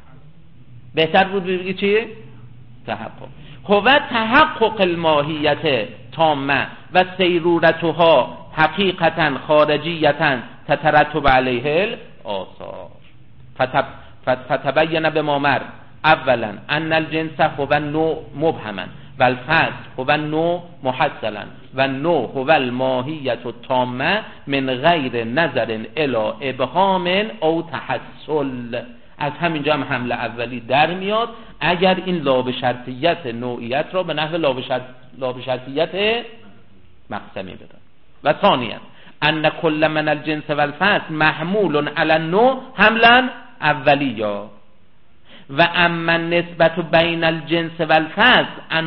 بهتر بود بگی چیه؟ تحقق. هو تحقق الماهیت تامه و سیرورتها حقیقتا خارجیتا تترتب علیه الاثار. فتب فتبین بما مر اولا ان الجنس هو النوع مبهما و الفصل هو النوع محصلا و النوع هو الماهیت التامه من غیر نظر الی ابهام او تحصل. از همینجا هم حمله اولی در میاد اگر این لاب شرطیت نوعیت را به نحو لاب شرط لاب شرطیت مقسمی بدن. و ثانیا ان کل من الجنس و الفصل محمول علی النوع حملا اولیا و اما نسبت بین الجنس و الفصل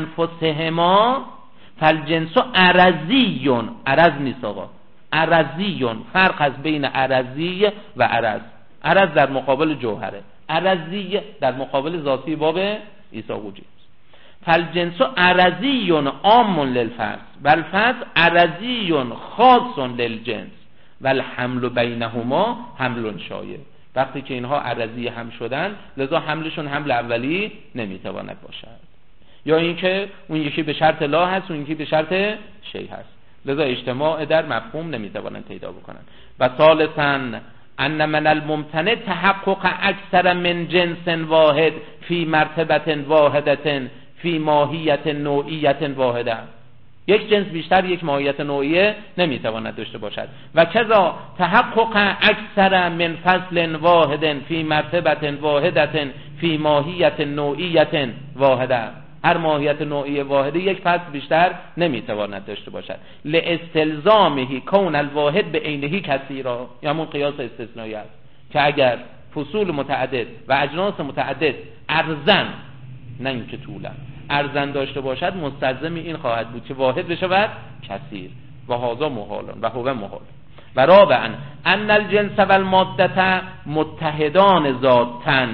انفسهما فالجنس عرضی، عرض نیست آقا، عرضی، فرق از بین عرضی و عرض. عرض در مقابل جوهره، عرضی در مقابل ذاتی باب عیسی وجود. فالجنس عرضی عام للفصل والفصل عرضی خاص للجنس والحمل بینهما حمل شایع. وقتی که اینها عرضی هم شدن لذا حملشون حمل اولی نمیتواند باشد، یا اینکه اون یکی به شرط لا هست اون یکی به شرط شی هست، لذا اجتماع در مفهوم نمیتوانند پیدا بکنند. و ثالثاً ان من الممتنع تحقق اکثر من جنس واحد فی مرتبه واحده فی ماهیت نوعیت واحده. یک جنس بیشتر یک ماهیت نوعیه نمیتواند داشته باشد. و کذا تحقق اکثر من فصل واحد فی مرتبه واحده فی ماهیت نوعیت واحده. هر ماهیت نوعی واحده یک فصل بیشتر نمیتواند داشته باشد. لاستلزامه کون الواحد به عینه کثیرا، یا همون قیاس استثنایی است که اگر فصول متعدد و اجناس متعدد ارزن، نه اینکه طولا، ارزن داشته باشد مستلزم این خواهد بود که واحد بشود کثیر. و هذا محال و هو محال. و رابعا ان الجنس و الماده متحدان ذاتن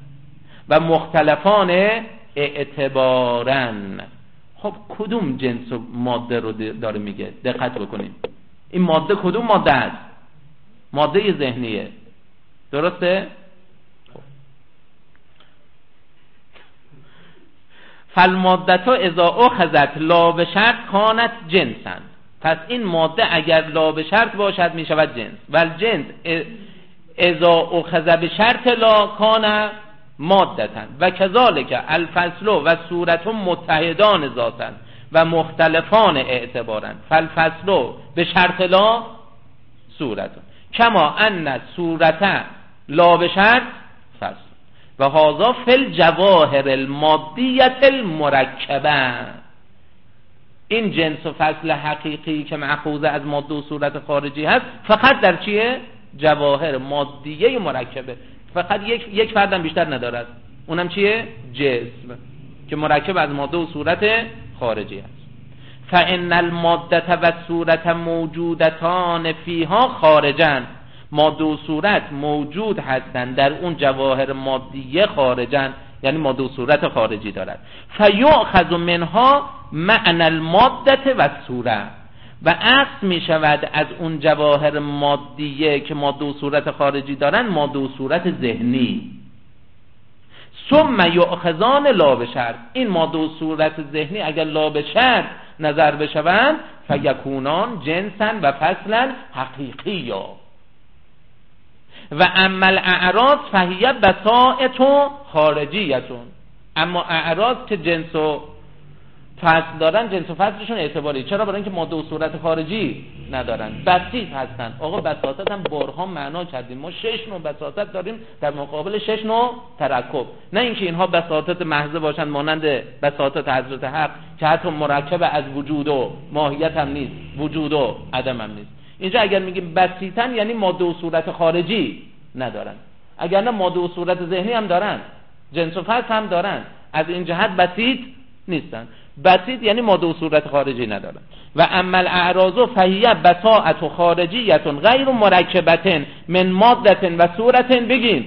و مختلفان اعتبارن. خب کدوم جنس و ماده رو داره میگه؟ دقت بکنیم. این ماده کدوم ماده است؟ ماده ذهنیه، درسته؟ فالمادة اذا اخذت لا به شرط کانت جنسا. پس این ماده اگر لا به شرط باشد می شود جنس. والجنس اذا اخذ به شرط لا کان مادتا. و کذالک الفصل و صورت متحدان ذاتا و مختلفان اعتبارا. فالفصل به شرط لا صورت کما ان صورت لا به شرط فصل. و هذا فی الجواهر المادیت المرکبه. این جنس و فصل حقیقی که مأخوذ از ماده و صورت خارجی هست فقط در چیه؟ جواهر مادیه مرکبه. فقط یک یک فردم بیشتر ندارد، اونم چیه؟ جسم که مرکب از ماده و صورت خارجی هست. فان الماده و صورت موجودتان فیها خارجا. ماده و صورت موجود هستند در اون جواهر مادیه خارجا، یعنی ماده و صورت خارجی دارد. فیؤخذ منها معنی الماده و صورت. و اخذ می شود از اون جواهر مادیه که ماده و صورت خارجی دارن ماده و صورت ذهنی. ثم یؤخذان لا به شرط. این ماده و صورت ذهنی اگر لا به شرط نظر بشوند فیکونان جنسا و فصلا حقیقیا. و اما الاعراض فهی بسائط خارجیتون. اما اعراض که جنس و فصل دارن، جنس و فصلشون اعتباری. چرا؟ برای اینکه ماده و صورت خارجی ندارن، بسیط هستن. آقا بساطت هم بارها معنا کردیم، ما شش نوع بساطت داریم در مقابل شش نوع ترکب. نه اینکه اینها بساطت محض باشن مانند بساطت حضرت حق که حتی مرکب از وجود و ماهیت هم نیست، وجود و عدم هم نیست. اینجا اگر میگیم بسیطن یعنی ماده و صورت خارجی ندارن، اگر نه ماده و صورت ذهنی هم دارن، جنس و فصل هم دارن، از این جهت بسیط نیستن. بسیط یعنی ماده و صورت خارجی ندارن. و اما الاعراض فهی بساعت خارجیت غیر مرکبت من ماده و صورت بگین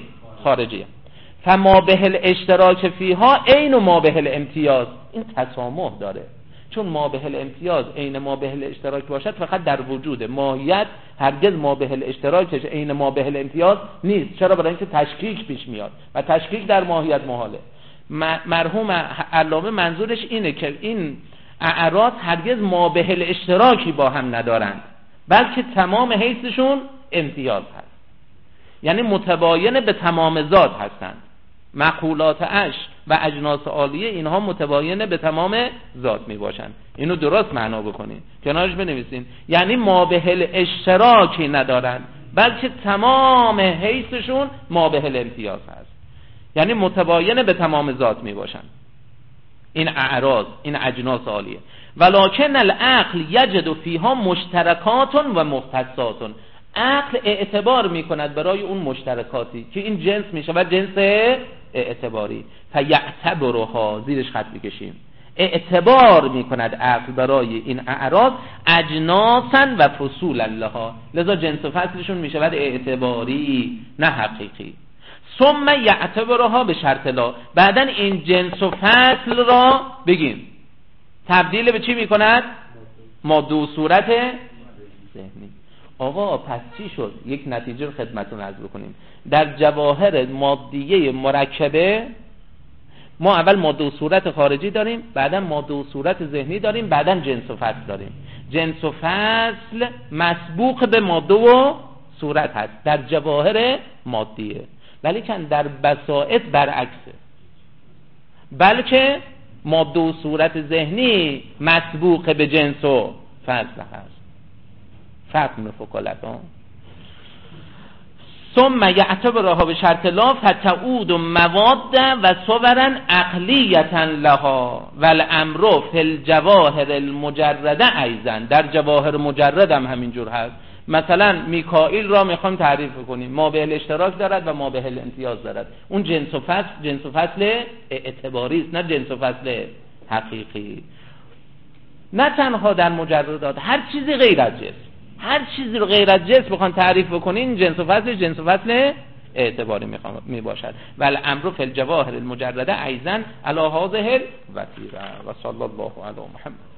خارجیه. فما به الاشتراک فیها عین ما به الامتیاز، این تسامح داره، چون ما به الامتیاز عین ما به الاشتراک باشد فقط در وجود ماهیت، هرگز ما به الاشتراکش عین ما به الامتیاز نیست. چرا؟ برای اینکه تشکیک پیش میاد و تشکیک در ماهیت محاله. مرحوم علامه منظورش اینه که این اعراض هرگز ما به الاشتراکی با هم ندارند، بلکه تمام حیثشون امتیاز هست، یعنی متباین به تمام ذات هستند. مقولات اش و اجناس عالیه اینها متباین به تمام ذات می باشند. اینو درست معنا بکنین، کنارش بنویسین، یعنی ما به الاشتراکی ندارند، بلکه تمام حیثشون ما به الامتیاز هست، یعنی متباین به تمام ذات می باشند این اعراض، این اجناس عالیه. ولکن العقل یجد فیها مشترکات و مختصات، عقل اعتبار میکند برای اون مشترکاتی که این جنس میشه و جنس اعتباری، فیعتبرها، زیرش خط بکشیم، اعتبار میکند عقل برای این اعراض اجناسا و فصولا لها، لذا جنس و فصلشون میشه بعد اعتباری نه حقیقی. ثم یعتبرها به شرط لا، بعدن این جنس و فصل را بگیم تبدیل به چی میکند؟ ماده و صورت ذهنی. آقا پس چی شد؟ یک نتیجه رو خدمتتون عرض بکنیم. در جواهر مادیه مرکبه ما اول ماده و صورت خارجی داریم، بعدا ماده و صورت ذهنی داریم، بعدا جنس و فصل داریم. جنس و فصل مسبوق به ماده و صورت هست در جواهر مادیه، ولی که در بساطت برعکسه، بلکه ماده و صورت ذهنی مسبوق به جنس و فصل هست. فرق مفکلت ها. ثم یعتبرها به شرط لا فتعود مواد و صورا عقلیتا لها والامر فی الجواهر المجرده ایضا، در جواهر مجرد هم همینجور هست. مثلا میکائیل را میخوام تعریف کنیم، ما به الاشتراک دارد و ما به الامتیاز دارد. اون جنس و فصل جنس و فصل اعتباری است، نه جنس و فصل حقیقی. نه تنها در مجردات، هر چیزی غیر از جنس، هر چیزی رو غیر از جنس بخوان تعریف بکنین جنس و فصل جنس و فصل اعتباری می باشد. ول امر فی الجواهر المجرده ایضا علی هذه الوتیره. و صلی الله علی محمد.